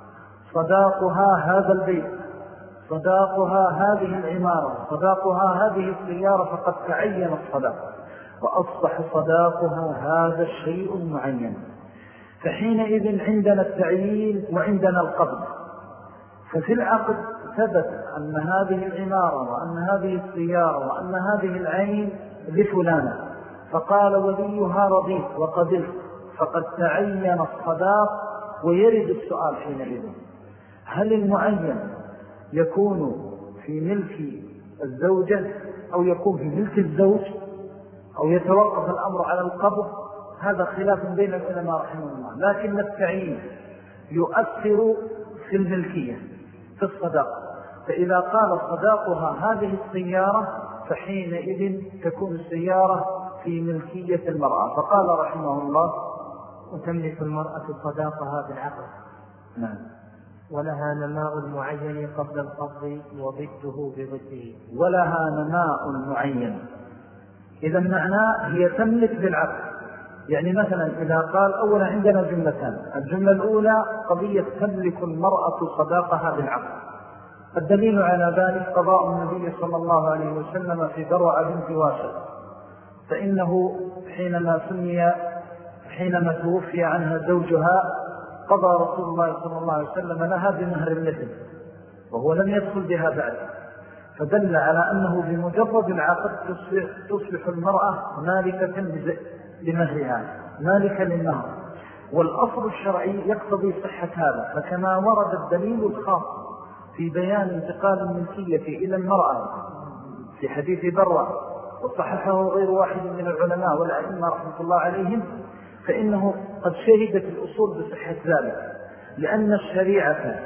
A: صداقها هذا البيت، صداقها هذه العمارة، صداقها هذه السيارة، فقد تعين الصداق وأصبح صداقها هذا الشيء المعين. فحينئذ عندنا التعيين وعندنا القبض. ففي العقد ثبت أن هذه العمارة وأن هذه السيارة وأن هذه العين لفلانة، فقال وليها رضيت وقبلت، فقد تعين الصداق. ويرد السؤال حينئذ: هل المعين يكون في ملك الزوجة أو يكون في ملك الزوج أو يتوقف الأمر على القبض؟ هذا خلاف بين العلماء رحمه الله، لكن التعيين يؤثر في الملكية في الصداق. فإذا قال صداقها هذه السيارة فحينئذ تكون السيارة في ملكية المرأة. فقال رحمه الله:
B: وتملك المرأة صداقها بالعقد.
A: نعم.
B: ولها نماء المعين قبل القبض وضده بضده.
A: ولها نماء معين، إذا معناه هي تملك بالعقد. يعني مثلا إذا قال أولا عندنا جملتان: الجملة الأولى قضية تملك المرأة صداقها بالعقد. الدليل على ذلك قضاء النبي صلى الله عليه وسلم في بروعة بنت واشق، فإنه حينما سمي حينما توفي عنها زوجها قضى رسول الله صلى الله عليه وسلم لها بمهر المثل وهو لم يدخل بها بعد، فدل على أنه بمجرد العقد تصبح, تصبح المرأة مالكة لمهرها، مالكة للمهر. والأصل الشرعي يقتضي صحة هذا، فكما ورد الدليل الخاص في بيان انتقال الملكية إلى المرأة في حديث برة وصححه غير واحد من العلماء والأئمة رحمة الله عليهم، فإنه قد شهدت الأصول بصحة ذلك، لأن الشريعة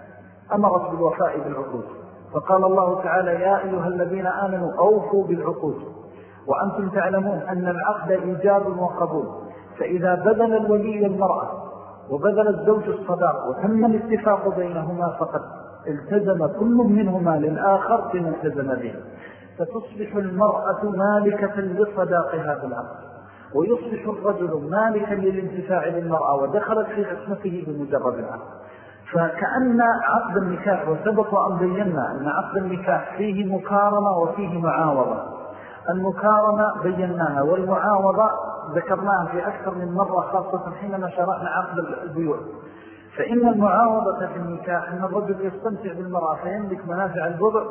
A: أمرت بالوفاء بالعقود. فقال الله تعالى: يا أيها الذين آمنوا أوفوا بالعقود وأنتم تعلمون أن العقد إيجاب وقبول. فإذا بذل الولي المرأة وبذل الزوج الصداق وتم الاتفاق بينهما فقد التزم كل منهما للآخر بما التزم به، فتصبح المرأة مالكة لصداقها بالعقد، ويصبح الرجل مالكا للانتفاع للمرأة ودخلت في عصمته بمجرد العقد. فكأن عقد النكاح، وسبق أن بينا أن عقد النكاح فيه مكارمة وفيه معاوضة. المكارمة بيناها، والمعاوضة ذكرناها في أكثر من مرة خاصة حينما شرعنا عقد البيوع. فإن المعاوضة في النكاح أن الرجل يستمتع بالمرأة فيملك منافع البضع،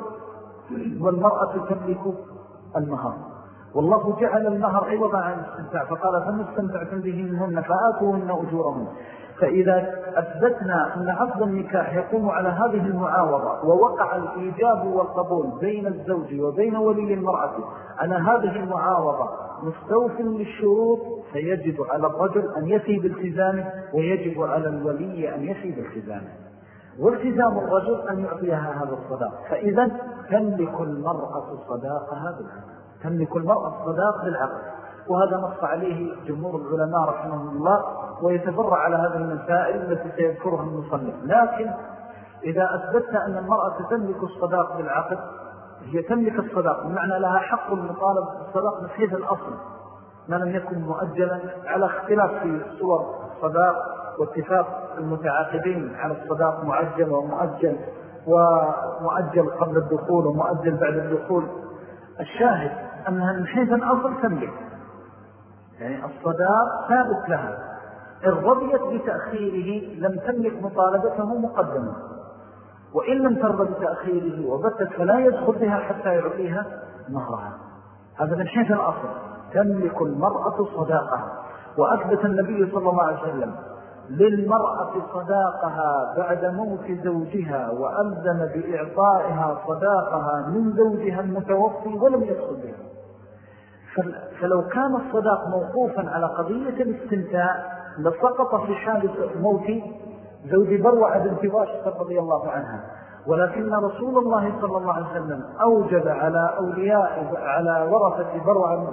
A: والمرأة تملك المهر. والله جعل المهر عوضا عن الاستمتاع، فقال: فما استمتعتم به منهن فآتوهن أجورهن. فإذا أثبتنا أن عقد النكاح يقوم على هذه المعاوضة ووقع الإيجاب والقبول بين الزوج وبين ولي المرأة على هذه المعاوضة مستوف للشروط، فيجب على الرجل أن يفي بالتزامه، ويجب على الولي أن يفي بالتزامه. والتزام الرجل أن يعطيها هذا الصداق. فإذا تملك المرأة صداقها بالعقد، تملك المرأة الصداق بالعقد. وهذا نص عليه جمهور العلماء رحمه الله، ويتفرع على هذه المسائل التي سيذكرها المصنف. لكن إذا أثبتت أن المرأة تملك الصداق بالعقد، هي تملك الصداق بمعنى لها حق المطالب بالصداق من حيث الأصل ما لم يكن مؤجلا، على اختلاف في صور الصداق واتفاق المتعاقدين على الصداق معجل ومؤجل، ومؤجل قبل الدخول ومؤجل بعد الدخول. الشاهد أنها من حيث الأصل تملك، يعني الصداق ثابت لها. إن رضيت بتأخيره لم تملك مطالبته مقدما، وإن لم ترضى بتأخيره وبتت فلا يدخل بها حتى يعطيها مهرها. هذا من حيث الأصل. تملك المرأة صداقها. وأثبت النبي صلى الله عليه وسلم للمرأة صداقها بعد موت زوجها، وألزم بإعطائها صداقها من زوجها المتوفي ولم يدخل بها. فلو كان الصداق موقوفا على قضية الاستمتاع لسقط في حال موت زوج بروعة بنت واشقة رضي الله عنها، ولكن رسول الله صلى الله عليه وسلم أوجب على أولياء على ورثة بروعة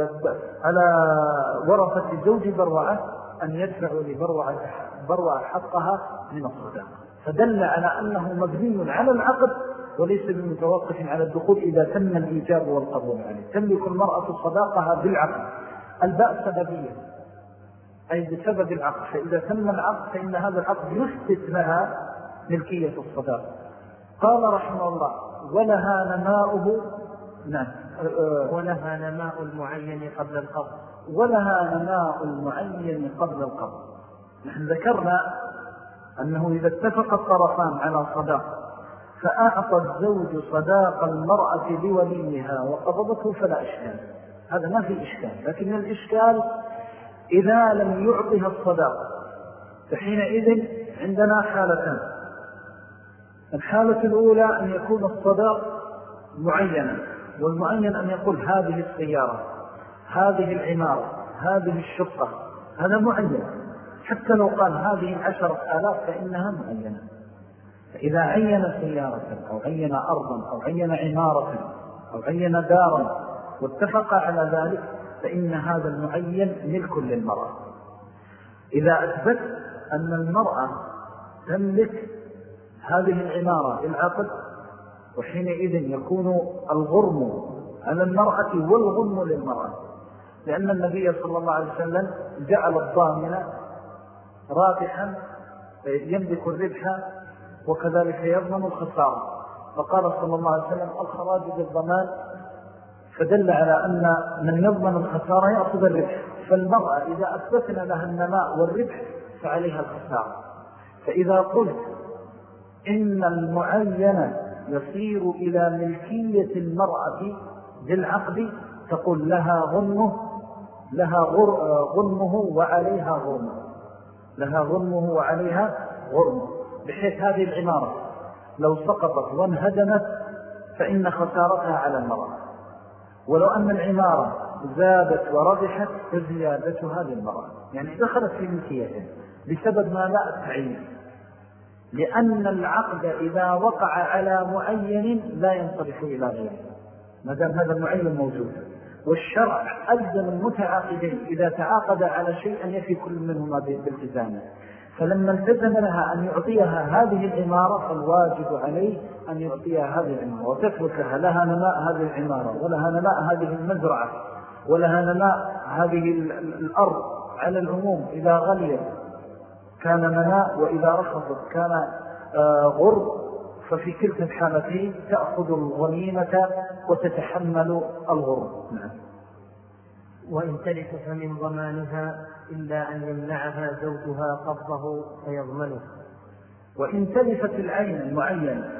A: على ورثة زوج بروعة أن يدفعوا لبروعة بروعة حقها من الصداق، فدل على أنه مبني على العقد وليس بمتوقف على الدخول إذا تم الإيجاب والقبول عليه. تملك المرأة صداقها بالعقد. الباء سببية أي بسبب العقد، فإذا تم العقد فإن هذا العقد يثبت لها ملكية الصداق. قال رحمه الله ولها نماؤه. نعم
B: ولها نماء المعين قبل القبض.
A: ولها نماء المعين قبل القبض. نحن ذكرنا أنه إذا اتفق الطرفان على صداق فأعطى الزوج صداق المرأة لوليها وقبضته فلا إشكال، هذا ما في إشكال. لكن الإشكال إذا لم يعطها الصداق، فحينئذ عندنا حالتان. الحالة الأولى أن يكون الصداق معينا، والمعين أن يقول هذه السيارة، هذه العمارة، هذه الشقة، هذا معين. حتى لو قال هذه عشرة آلاف فإنها معينة. فإذا عين سيارة أو عين أرضا أو عين عمارة أو عين دارا واتفق على ذلك فإن هذا المعين ملك للمرأة. إذا أثبت أن المرأة تملك هذه العمارة بالعقد، وحينئذ يكون الغرم على المرأة والغرم للمرأة، لأن النبي صلى الله عليه وسلم جعل الضامن رابحا يملك الربح وكذلك يضمن الخسارة، فقال صلى الله عليه وسلم الخراج بالضمان، فدل على أن من يضمن الخسارة يأخذ الربح. فالمرأة إذا أثبتنا لها النماء والربح فعليها الخسارة. فإذا قلت إن المعين يصير إلى ملكية المرأة بالعقد تقول لها غنمه لها غنمه وعليها غرمه لها غنمه وعليها غرمه بحيث هذه العمارة لو سقطت وانهدمت فإن خسارتها على المرأة، ولو أن العمارة زادت وربحت فزيادتها للمرأة، يعني دخلت في ملكيته بسبب ما لا التعيين، لأن العقد إذا وقع على معين لا ينصرف إلى غيره ما دام هذا المعين موجود. والشرع ألزم المتعاقدين إذا تعاقد على شيء أن يفي كل منهما بالتزامه، فلما التزم لها أن يعطيها هذه العمارة فالواجب عليه أن يعطيها هذه العمارة وتتركها لها نماء هذه العمارة ولها نماء هذه المزرعة ولها نماء هذه الأرض على العموم. إذا غليت كان مناء وإذا رخصت كان غرب، ففي كلتا الحالتين تأخذ الغنيمة وتتحمل الغرب. نعم.
B: وإن تلف فمن ضمانها إلا أن يمنعها زوجها قبضه فيضمنه.
A: وإن تلفت العين المعينة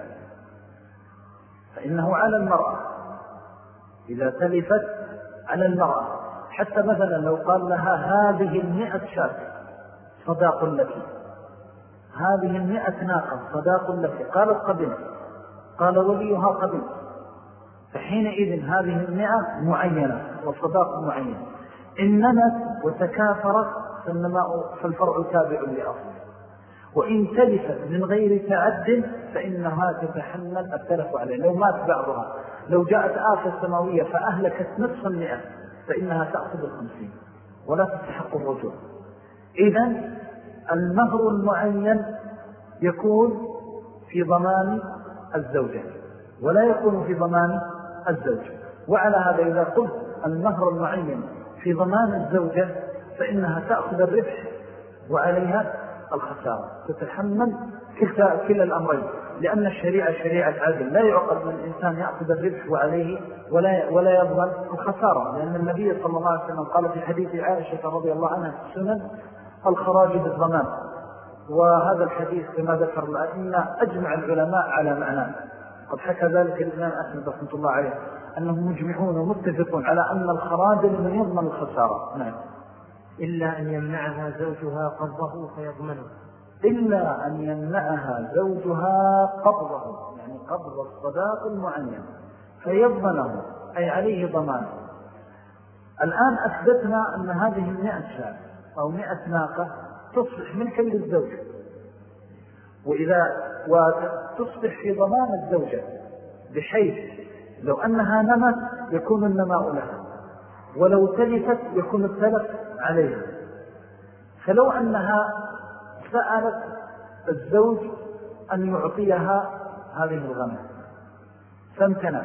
A: فإنه على المرأة. إذا تلفت على المرأة حتى مثلا لو قال لها هذه المئة شاة صداق لك، هذه المئة ناقة صداق لك، قالت قبل، قال وليها قبل، فحينئذ هذه المئة معينة والصداق معين. إن نمت وتكاثرت فالفرع تابع لأصله. وإن تلفت من غير تعد فإنها تتحمل التلف عليه. لو مات بعضها، لو جاءت آفة سماوية فأهلكت نصف المئة فإنها تأخذ الخمسين ولا تستحق الرجوع. إذن المهر المعين يكون في ضمان الزوجة ولا يكون في ضمان الزوج. وعلى هذا إذا قلت المهر المعين في ضمان الزوجة فإنها تأخذ الربح وعليها الخسارة، تتحمل كلا, كلا الأمرين، لأن الشريعة شريعة عادل، لا يعقل من الإنسان يأخذ الربح وعليه ولا, ولا يضمن الخسارة، لأن النبي صلى الله عليه وسلم قال في حديث عائشة رضي الله عنها في السنن الخراج بالضمان. وهذا الحديث كما ذكر الأئمة أجمع العلماء على معناه، قد حكى ذلك الإمام أحمد رحمة الله عليه أنهم مجمعون ومتفقون على أن الخراج لمن يضمن الخسارة. نعم.
B: إلا أن يمنعها زوجها قبضه فيضمنه.
A: إلا أن يمنعها زوجها قبضه، يعني قبض الصداق المعين، فيضمنه أي عليه ضمان. الآن أثبتنا أن هذه المئة شاة أو مئة ناقة تصبح ملكا للزوج، وإذا وتصبح في ضمان الزوجة، بحيث لو أنها نمت يكون النماء لها، ولو تلفت يكون التلف عليها. فلو أنها سألت الزوج أن يعطيها هذه الغنم فامتنع،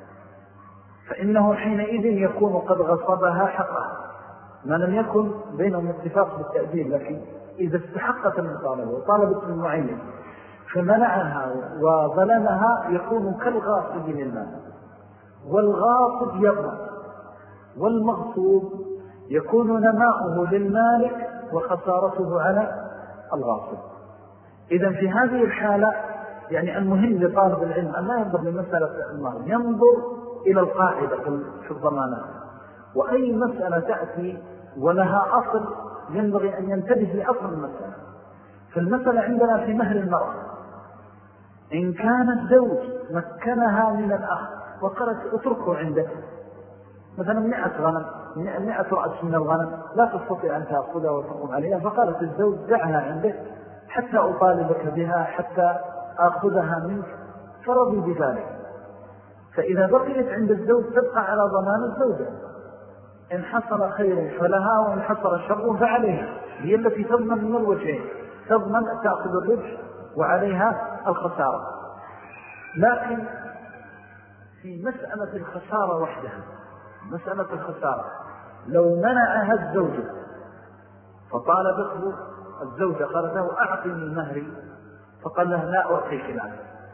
A: فإنه حينئذ يكون قد غصبها حقها، ما لم يكن بينهم اتفاق بالتأديب، لكن إذا استحقت المطالبة وطالبت المعين فمنعها وظلمها يكون كالغاصب للمال، والغاصب يضمن، والمغصوب يكون نماؤه للمالك وخسارته على الغاصب. إذن في هذه الحالة يعني المهم لطالب العلم أن لا ينظر لمسألة المال، ينظر إلى القاعدة في الضمانات، وأي مسألة تأتي ولها أصل ينبغي أن ينتبه لأصل المسألة. فالمسألة عندنا في مهر المرأة، إن كان الزوج مكنها من الأخ وقالت اتركه عندك، مثلا مئة غنم مئة رأس من الغنم لا تستطيع أن تأخذها وتقوم عليها، فقالت الزوج دعها عندك حتى أطالبك بها حتى أخذها منك، فرضي بذلك. فإذا بقيت عند الزوج تبقى على ضمان الزوجة، إن حصل خير فلها وإن حصل شر فعليها، هي التي تضمن من الوجهين، تضمن تأخذ الربح وعليها الخسارة. لكن في مسألة الخسارة وحدها، مسألة الخسارة لو منعها الزوج فطالبته الزوجة قالت له أعطني مهري، فقال له لا أعطيك الآن،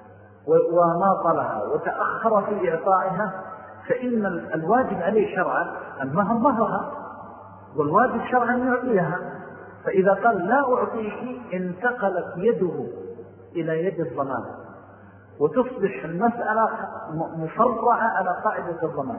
A: وماطلها وتأخر في إعطائها، فإن الواجب عليه شرعا المهر مهرها، والواجب شرعا يعطيها. فإذا قال لا أعطيك انتقلت يده إلى يد الضمان، وتصبح المسألة مفرعة على قاعدة الضمان،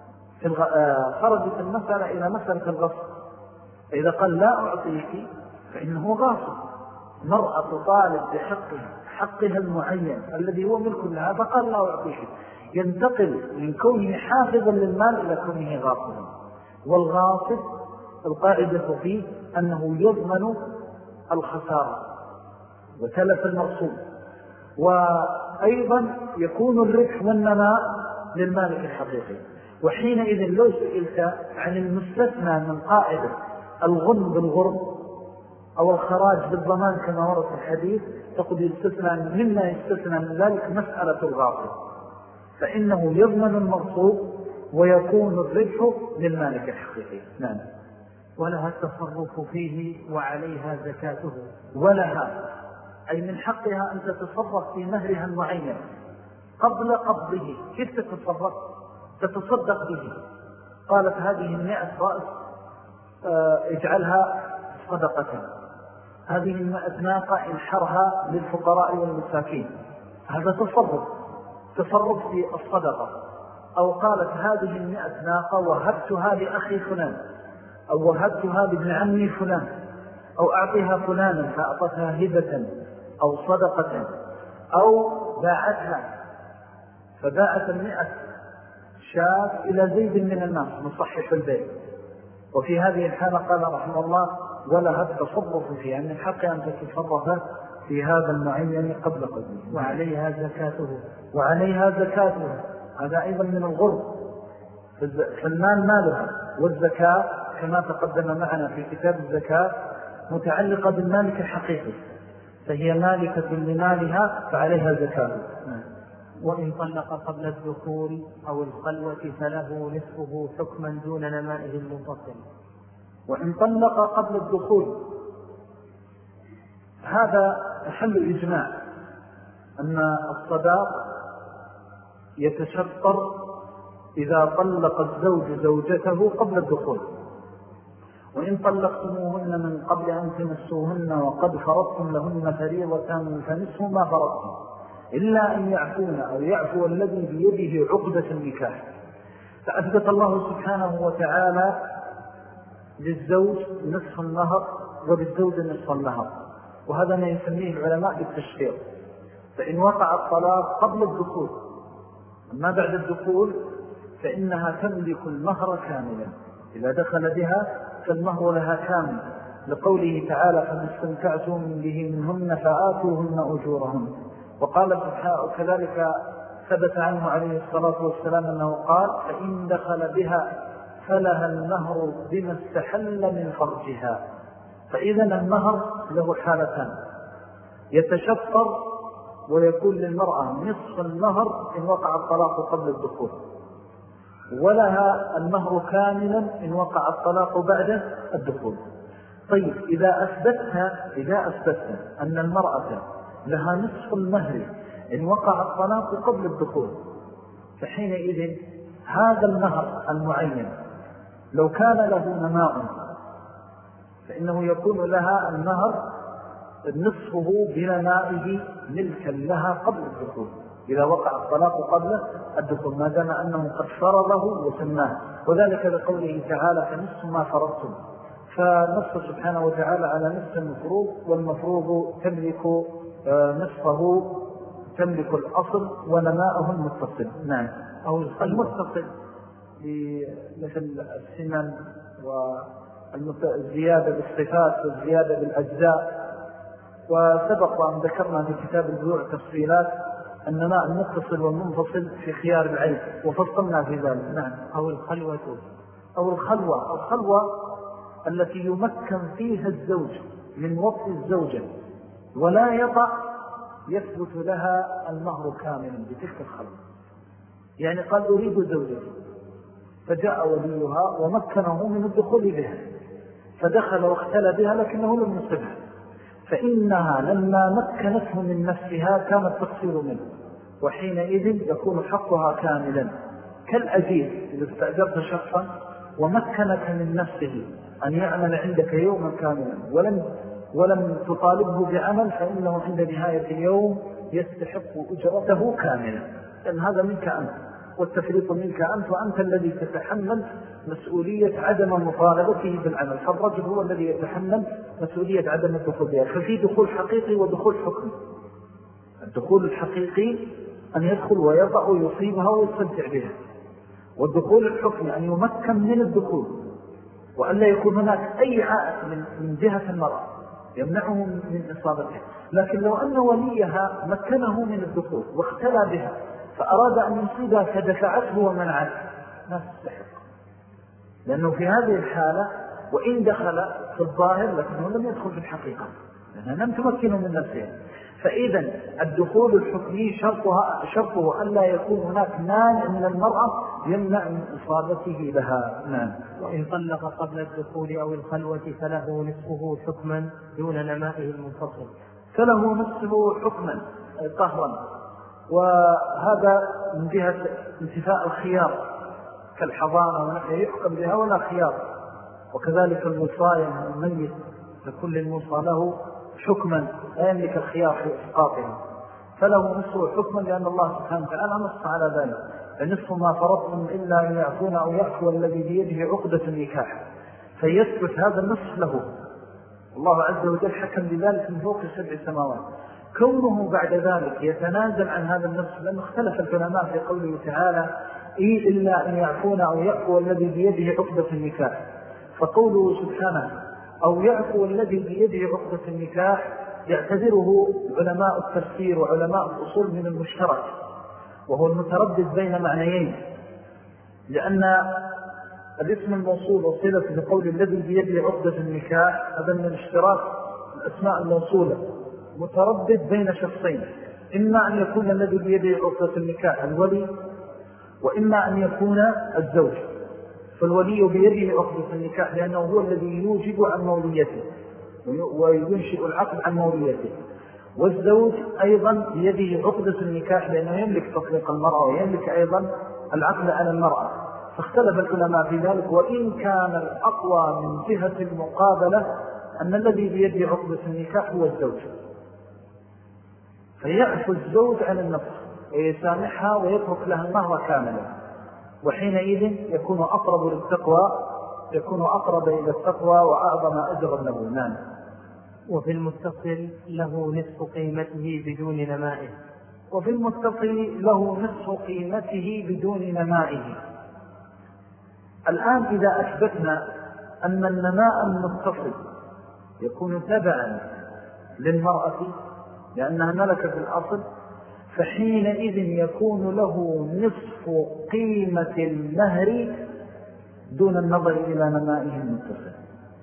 A: خرجت المسألة إلى مسألة الغصب. فإذا قال لا أعطيك فإنه غاصب، مرأة تطالب بحقها حقها المعين الذي هو ملك لها، فقال لا أعطيك، ينتقل من كونه حافظا للمال إلى كونه غاصبا. والغاصب القاعدة فيه أنه يضمن الخسارة وتلف المغصوب، وأيضا يكون الربح والنماء للمالك الحقيقي. وحينئذ لو سئلت عن المستثنى من قاعدة الغنم بالغرم أو الخراج بالضمان كما ورد في الحديث، تقول يستثنى مما يستثنى من ذلك مسألة الغاصب، فإنه يضمن المغصوب ويكون الربح للمالك الحقيقي. نعم.
B: ولها التصرف فيه وعليها زكاته.
A: ولها أي من حقها أن تتصرف في مهرها المعين قبل قبضه. كيف تتصرف؟ تتصدق به. قالت هذه المئة رأس اجعلها صدقة، هذه المئة ناقة انحرها للفقراء والمساكين، هذا تصرف تصرف في الصدقة. أو قالت هذه المئة ناقة وهبتها لأخي فلان، أو وهبتها لابن عمي فلان، أو أعطيها فلانا فأعطتها هبة أو صدقة، أو باعتها فباعت المئة شاة إلى زيد من الناس مصحف البيع. وفي هذه الحالة قال رحمه الله ولها التصرف فيه، يعني الحق أن تتصرف في هذا المعين قبل قدمه.
B: وعليها زكاته.
A: وعليها زكاته، هذا أيضا من الغرب، فالمال مالها، والزكاة كما تقدم معنا في كتاب الزكاة متعلقة بالمالك الحقيقي، فهي مالكة لمالها فعليها زكاة.
B: وإن طلق قبل الدخول أو الخلوة فله نصفه حكما دون نمائه المنفصل.
A: وإن طلق قبل الدخول هذا محل إجماع أن الصداق يتشطر إذا طلق الزوج زوجته قبل الدخول. وإن طلقتموهن من قبل أن تمسوهن وقد فرضتم لهن فريضة فنصف ما فرضتم، إلا أن يعفون أو يعفو الذي بيده عقدة النكاح. فأثبت الله سبحانه وتعالى للزوج نصف النهر وللزوج نصف النهر، وهذا ما يسميه العلماء بالتشفير. فإن وقع الطلاق قبل الدخول أما بعد الدخول فإنها تملك المهر كاملا، إذا دخل بها فالمهر لها كامل، لقوله تعالى فما استمتعتم به منهن فآتوهن أجورهن. وقال سبحانه كذلك ثبت عنه عليه الصلاة والسلام أنه قال فإن دخل بها فلها المهر بما استحل من فرجها. فإذا المهر له حالتان، يتشفر ويكون للمرأة نصف المهر إن وقع الطلاق قبل الدخول، ولها المهر كاملا إن وقع الطلاق بعد الدخول. طيب إذا أثبتها إذا أثبتها أن المرأة لها نصف المهر إن وقع الطلاق قبل الدخول، فحينئذ هذا المهر المعين لو كان له نماء فإنه يكون لها المهر نصفه بنمائه ملكا لها قبل الدخول إذا وقع الطلاق قبل الدخول، ما دام أنه قد فرضه وسماه، وذلك بقوله تعالى فنصف ما فرضتم. فنصف سبحانه وتعالى على نصف المفروض، والمفروض تملك نصفه تملك الأصل ونماءه المتصل. نعم، أو المتصل مثل السنن والزيادة بالصفات والزيادة بالأجزاء. وسبق وأن ذكرنا في كتاب البيوع تفصيلات النماء المتصل والمنفصل في خيار العيب وفصلنا في ذلك. نعم،
B: أو الخلوة
A: أو الخلوة الخلوة التي يمكن فيها الزوج من وطء الزوجة ولا يطأ يثبت لها المهر كاملا بتلك الخلوة. يعني قال أريد زوجتي، فجاء وليها ومكنه من الدخول بها، فدخل واختلى بها لكنه لم يصبها، فإنها لما مكنته من نفسها كان التقصير منه، وحينئذ يكون حقها كاملا. كالأجير إذا استأجرت شخصا ومكنك من نفسه أن يعمل عندك يوما كاملا ولم, ولم تطالبه بعمل، فإنه عند نهاية اليوم يستحق أجرته كاملا، لأن هذا منك أنت والتفريط منك أنت، وأنت الذي تتحمل مسؤولية عدم مطالبته بالعمل، فالرجل هو الذي يتحمل مسؤولية عدم الدخول بها. ففي دخول حقيقي ودخول حكمي. الدخول الحقيقي أن يدخل ويضع ويصيبها ويستمتع بها، والدخول الحكمي أن يمكن من الدخول وأن لا يكون هناك أي عائق من, من جهة المرأة يمنعه من إصابتها. لكن لو أن وليها مكنه من الدخول واختلى بها فأراد أن يصيبها فدفعته ومنعته ما تستحق، لأنه في هذه الحالة وإن دخل في الظاهر لكنه لم يدخل في الحقيقة لأنها لم تمكنه من نفسها. فإذا الدخول الحكمي شرطها شرطه أن لا يكون هناك مانع من المرأة يمنع من إصابته لها. نعم.
B: وإن طلق قبل الدخول أو الخلوة فله نصفه حكما دون نمائه المنفصل.
A: فله نصفه حكما طهرا، وهذا من جهة انتفاء الخيار كالحضانة ونحن يحكم بها ولا خيار. وكذلك المصايا من الميت لكل المصى له حكما لا يملك الخيار في إسقاطها، فله نصفه حكما لأن الله سبحانه وتعالى نص على ذلك فنصف ما فرضتم إلا أن يعفون أو يعفو الذي بيده عقدة النكاح، فيثبت هذا النصف له. الله عز وجل حكم بذلك من فوق سبع سماوات. كونه بعد ذلك يتنازل عن هذا النصف لأنه اختلف العلماء في قوله تعالى إيه إلا أن يعفون أو يعفو الذي بيده عقدة النكاح، فقوله سبحانه أو يعفو الذي بيده عقدة النكاح يعتبره علماء التفسير وعلماء الأصول من المشترك، وهو المتردد بين معنيين، لأن الاسم الموصول وصلة بقول الذي بيده عقدة النكاح هذا من الاشتراك الأسماء الموصولة متردد بين شخصين، إما أن يكون الذي بيده عقدة النكاح الولي، وإما أن يكون الزوج. فالولي بيده عقدة النكاح لأنه هو الذي يوجب عن موليته وينشئ العقد عن موليته، والزوج أيضا بيده عقدة النكاح لأنه يملك تطليق المرأة ويملك أيضا العقد على المرأة. فاختلف العلماء في ذلك، وإن كان الأقوى من جهة المقابلة أن الذي بيده عقدة النكاح هو الزوج، فيعفو الزوج عن النفس ويسامحها ويترك لها المهر كاملا، وحينئذ يكون أقرب للتقوى يكون أقرب إلى التقوى وأعظم أجرا له. نعم.
B: وفي المتصل له نصف قيمته بدون نمائه.
A: وفي المتصل له نصف قيمته بدون نمائه. الآن إذا أثبتنا أن النماء المتصل يكون تبعا للمرأة لأنها ملكة الأصل، فحينئذ يكون له نصف قيمة المهر دون النظر إلى نمائه المتصل.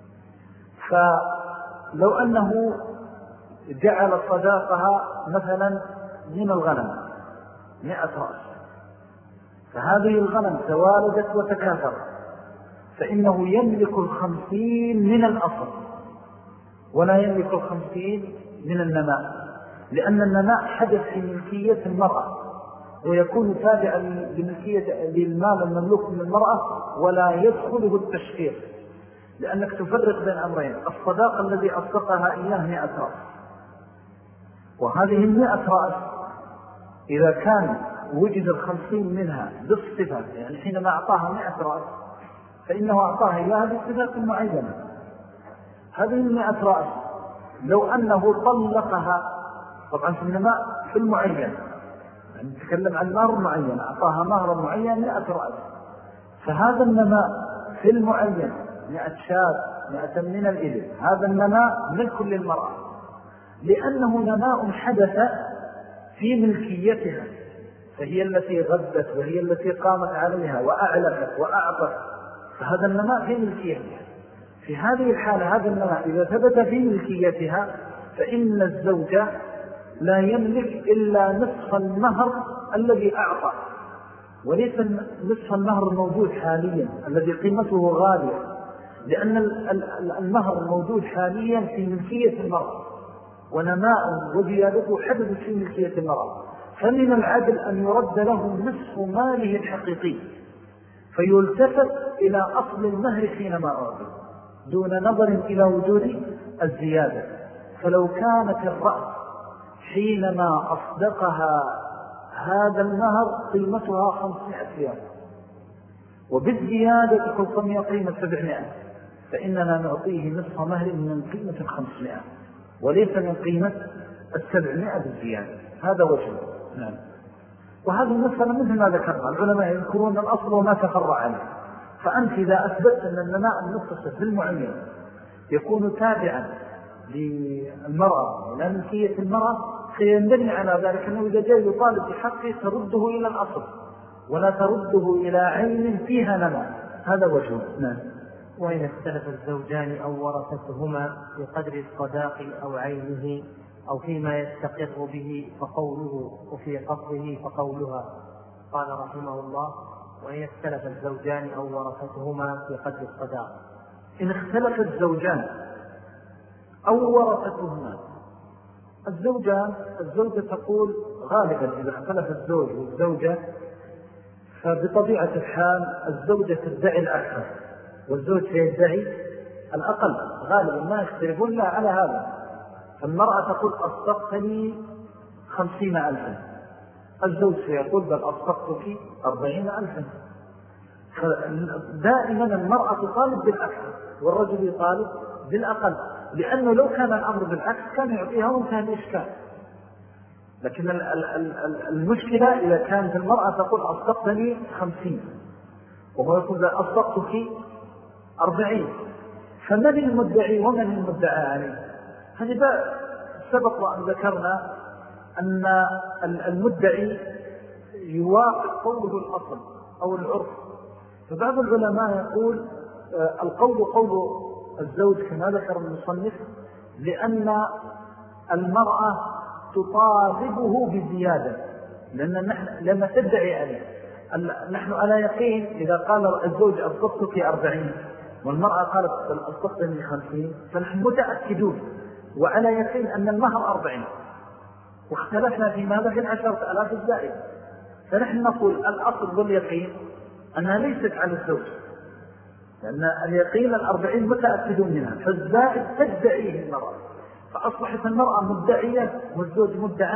A: فلو أنه جعل صداقها مثلا من الغنم مئة رأس، فهذه الغنم توالدت وتكاثرت، فإنه يملك الخمسين من الأصل ولا يملك الخمسين من النماء، لأن النماء حدث في ملكية المرأة ويكون تابعا لملكية للمال المملوك من المرأة ولا يدخله التشفير، لأنك تفرق بين أمرين. الصداق الذي أصدقها إياه مئة رأس، وهذه المئة رأس إذا كان وجد الخمسين منها بالصفة، يعني حينما أعطاها مئة رأس فإنه أعطاها إياها بالصفة المعينة. هذه المئة رأس لو أنه طلقها، طبعا في النماء في المعين، يعني نتكلم عن مهر معين، أعطاها مهر معين مئة رأس، فهذا النماء في المعين مئة شاب مئة من الإبل، هذا النماء ملك للمرأة لأنه نماء حدث في ملكيتها، فهي التي غدت وهي التي قامت عليها وأعلفت وأعطت، فهذا النماء في ملكيتها. في هذه الحالة هذا النماء إذا ثبت في ملكيتها فإن الزوج لا يملك إلا نصف المهر الذي أعطى، وليس نصف المهر الموجود حاليا الذي قيمته غالية، لأن المهر الموجود حاليا في ملكية المرأة ونماء وزيادته حدث في ملكية المرأة، فمن العدل أن يرد له نصف ماله الحقيقي فيلتفت إلى أصل المهر حينما أعطي دون نظر إلى وجود الزيادة. فلو كانت الرأس حينما أصدقها هذا المهر قيمتها خمسمائة ريال وبالزيادة خمسمائة قيمة سبعمائة، فإننا نعطيه نصف مهر من قيمة الخمسمائة وليس من قيمة السبعمائة بالزيادة. هذا وجه. نعم. وهذه المسألة مثل ما ذكرنا العلماء يذكرون الأصل وما تفرع عنه. فأنت إذا أثبت أن النماء المتصل بالمعين يكون تابعا للمرأة ولا ملكية المرأة، سيندني على ذلك أنه إذا جاء يطالب بحقه ترده إلى الأصل ولا ترده إلى عين فيها نماء. هذا وجه. نعم.
B: وإن اختلف الزوجان أو ورثتهما بقدر الصداق أو عينه أو فيما يستقر به فقوله، وفي قصره فقولها. قال رحمه الله: وإن اختلف الزوجان أو ورثتهما بقدر الصداق.
A: إن اختلف الزوجان أو ورثتهما، الزوجان الزوجة تقول غالبا إذا اختلف الزوج والزوجة فبطبيعة الحال الزوجة تدعي الأكثر والزوج سيدعي الأقل، غالبا ما يختلفون لا على هذا. فالمرأة تقول أصدقتني خمسين ألفا، الزوج سيقول بل أصدقتك أربعين ألفا. دائما المرأة تطالب بالأكثر والرجل يطالب بالأقل، لأنه لو كان الأمر بالعكس كان يعطيها وانتهى الإشكال. لكن المشكلة إذا كانت المرأة تقول أصدقتني خمسين وهو يقول أصدقتك أربعين، فمن المدعي ومن المدعى عليه؟ هذا سبق وأن ذكرنا أن المدعي يوافق قوله الأصل أو العرف. فبعض العلماء يقول القول قول الزوج كما ذكر المصنف، لأن المرأة تطالبه بزيادة، لأن نحن لما تدعي عليه نحن على يقين إذا قال الزوج أصدقتك أربعين والمرأة قالت أصدقتني خمسين فنحن متأكدون وعلى يقين أن المهر أربعين، واختلفنا في ماذا في العشرة ألاف الزائد، فنحن نقول الأصل واليقين أنها ليست على الزوج، لأن اليقين الأربعين متأكدون منها، فالزائد تدعيه المرأة، فأصبحت المرأة مدعية والزوج مدعى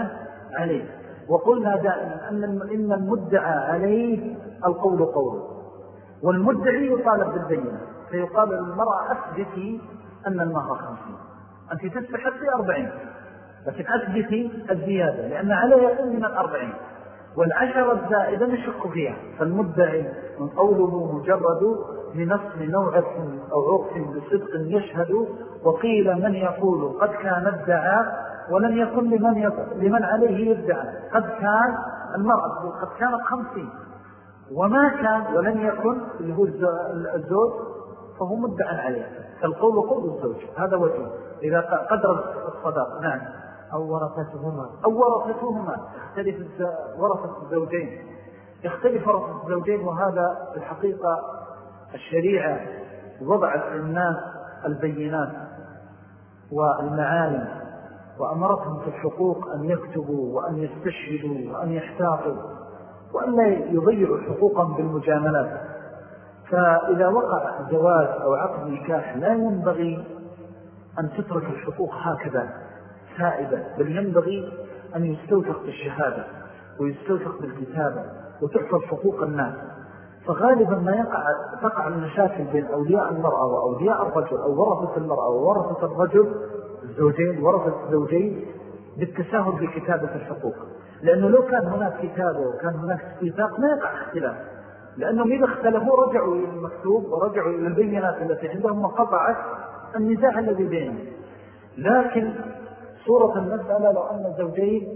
A: عليه. وقلنا دائما أن إن المدعى عليه القول قوله، والمدعي يطالب بالبينة، فيقال للمرأة أثبتي أن المهر خمسين، أنت تستحقي أربعين، لكن أثبتي الزيادة لأن عليه يقول من الأربعين، والعشرة الزائدة نشك فيها. فالمدعي من قوله مجرد لنصف نوعة أو عرف بصدق يشهد، وقيل من يقول قد كان ادعى ولم يكن لمن, يقول لمن عليه يدعى. قد كان المرأة قد كانت خمسين وما كان ولم يكن اللي هو الزوج فهو مدعى عليه، فالقول قول الزوج. هذا وجه إذا قدر الصداق. نعم.
B: أو ورثتهما
A: أو ورثتهما يختلف ورثة الزوجين، يختلف ورثة الزوجين. وهذا في الحقيقة الشريعة وضعت للناس البينات والمعالم، وأمرتهم في الحقوق أن يكتبوا وأن يستشهدوا وأن يحتاطوا وأن لا يضيعوا حقوقهم بالمجاملات. فإذا وقع زواج أو عقد نكاح لا ينبغي أن تترك الحقوق هكذا سائبة، بل ينبغي أن يستوثق بالشهادة ويستوثق بالكتابة وتحفظ حقوق الناس. فغالبا ما يقع تقع المشاكل بين أولياء المرأة وأولياء الرجل أو ورثة المرأة وورثة الرجل الزوجين ورثة الزوجين بالتساهل بكتابة الحقوق، لأنه لو كان هناك كتابة وكان هناك استيثاق ما يقع اختلاف، لأنهم إذا اختلفوا رجعوا إلى المكتوب ورجعوا إلى البينات التي عندهم وقطعت النزاع الذي بينهم. لكن صورة المسألة لو أن زوجين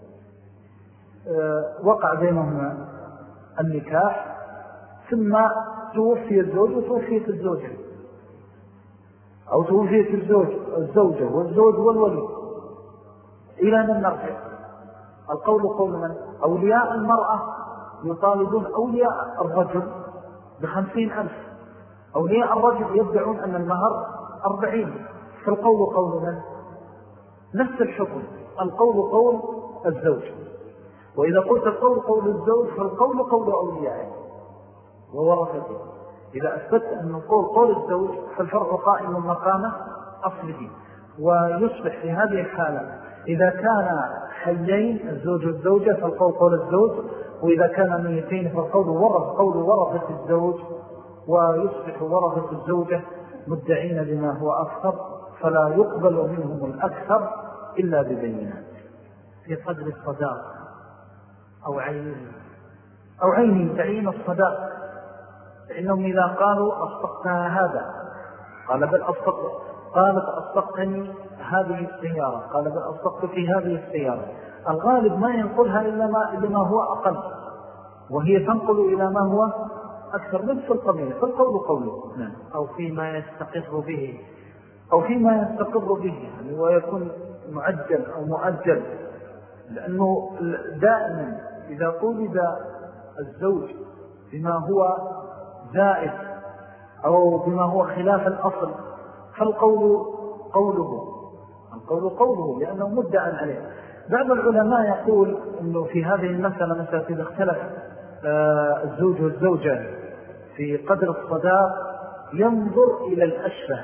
A: وقع بينهما النكاح ثم توفي الزوج وتوفيت الزوجة، أو توفيت الزوج الزوجة والزوج والولي، إلى من نرجع؟ القول قول من؟ أولياء المرأة يطالبون أولياء الرجل بخمسين ألف، أولياء الرجل يدعون أن المهر أربعين. فالقول قول من؟ نفس الحكم، القول قول الزوج. وإذا قلت القول قول الزوج فالقول قول أوليائه وورثته. إذا أثبت أن القول قول الزوج فالفرق قائم مقام أصله. ويصبح في هذه الحالة إذا كان حيين الزوج والزوجة فالقول قول الزوج، وإذا كان ميتين فالقول ورث قول ورثة الزوج، ويصبح ورثة الزوجة مدعين بما هو أكثر، فلا يقبل منهم الأكثر إلا ببينات.
B: في قدر الصداق أو عينه
A: أو عينه تعيين الصداق، فإنهم إذا قالوا أصدقتها هذا قال بل أصدق، قالت أصدقتني هذه السيارة قال بل أصدقت في هذه السيارة. الغالب ما ينقلها إلا ما, إلا ما هو أقل، وهي تنقل إلى ما هو أكثر من القبيل، فالقول قوله. نعم.
B: أو فيما يستقر به
A: أو فيما يستقر به يعني ويكون معجل أو مؤجل، لأنه دائما إذا قولد الزوج بما هو زائد أو بما هو خلاف الأصل فالقول قوله، القول قوله لأنه مدعى عليه. بعض العلماء يقول أنه في هذه المسألة مثلا إذا اختلف الزوج والزوجة في قدر الصداق ينظر إلى الأشبه،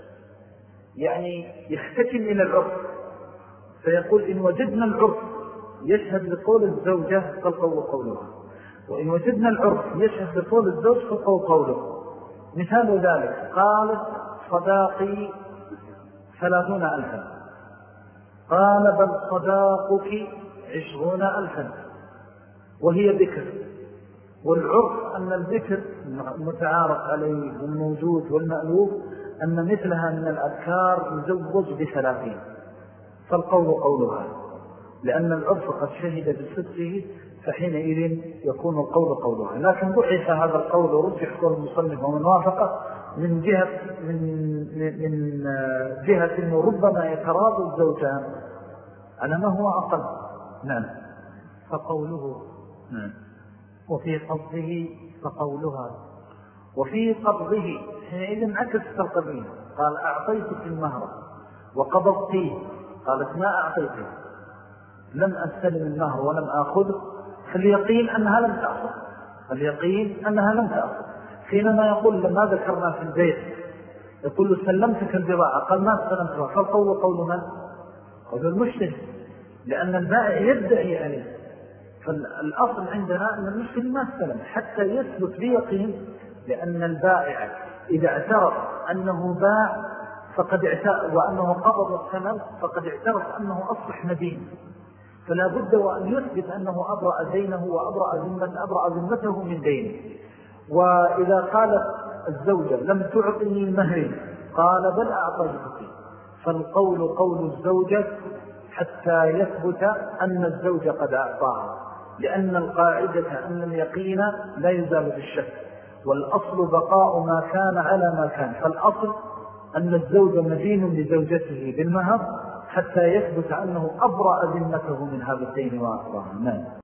A: يعني يحتكم إلى العرف، فيقول إن وجدنا العرف يشهد بقول الزوجة فالقول قولها، وإن وجدنا العرف يشهد بقول الزوج فالقول قوله. مثال ذلك قالت صداقي ثلاثون ألفا، قال بل صداقك عشرون ألفا، وهي بكر، والعرف أن الذكر متعارف عليه والموجود والمألوف أن مثلها من الأذكار يزوج بثلاثين، فالقول قولها، لأن العرف قد شهد بصدقه فحينئذ يكون القول قولها. لكن ضعف هذا القول ورجح قول المصنف ومن وافقه من جهة من من جهة إنه ربما يتراضى الزوجان على ما هو أقل. نعم.
B: فقوله.
A: نعم.
B: وفي قبضه فقولها.
A: وفي قبضه حينئذ عكست القبيل، قال أعطيتك المهر وقبضتيه، قالت ما أعطيته، لم أستلم المهر ولم آخذه، فاليقين أنها لم تأخذ، اليقين أنها لم تأخذ. حينما يقول لما ذكرنا في البيت يقول له سلمتك البضاعة، قال ما استلمتها، فالقول قول من؟ قول المشتري، لأن البائع يدعي عليه. فالأصل عندنا أن المشتري ما استلم حتى يثبت بيقين، لأن البائع إذا اعترف أنه باع فقد اعترف وأنه قبض الثمن فقد اعترف أنه أصبح مدين، فلا بد وأن يثبت أنه أبرأ دينه وأبرأ ذمته أبرأ ذمته من دينه. وإذا قالت الزوجة لم تعطني مهري قال بل أعطيتك، فالقول قول الزوجة حتى يثبت أن الزوجة قد أعطاها، لأن القاعدة أن اليقين لا يزال بالشك، والأصل بقاء ما كان على ما كان. فالأصل أن الزوج مدين لزوجته بالمهر حتى يثبت أنه أبرأ ذمته من هذا الدين وأعطاها.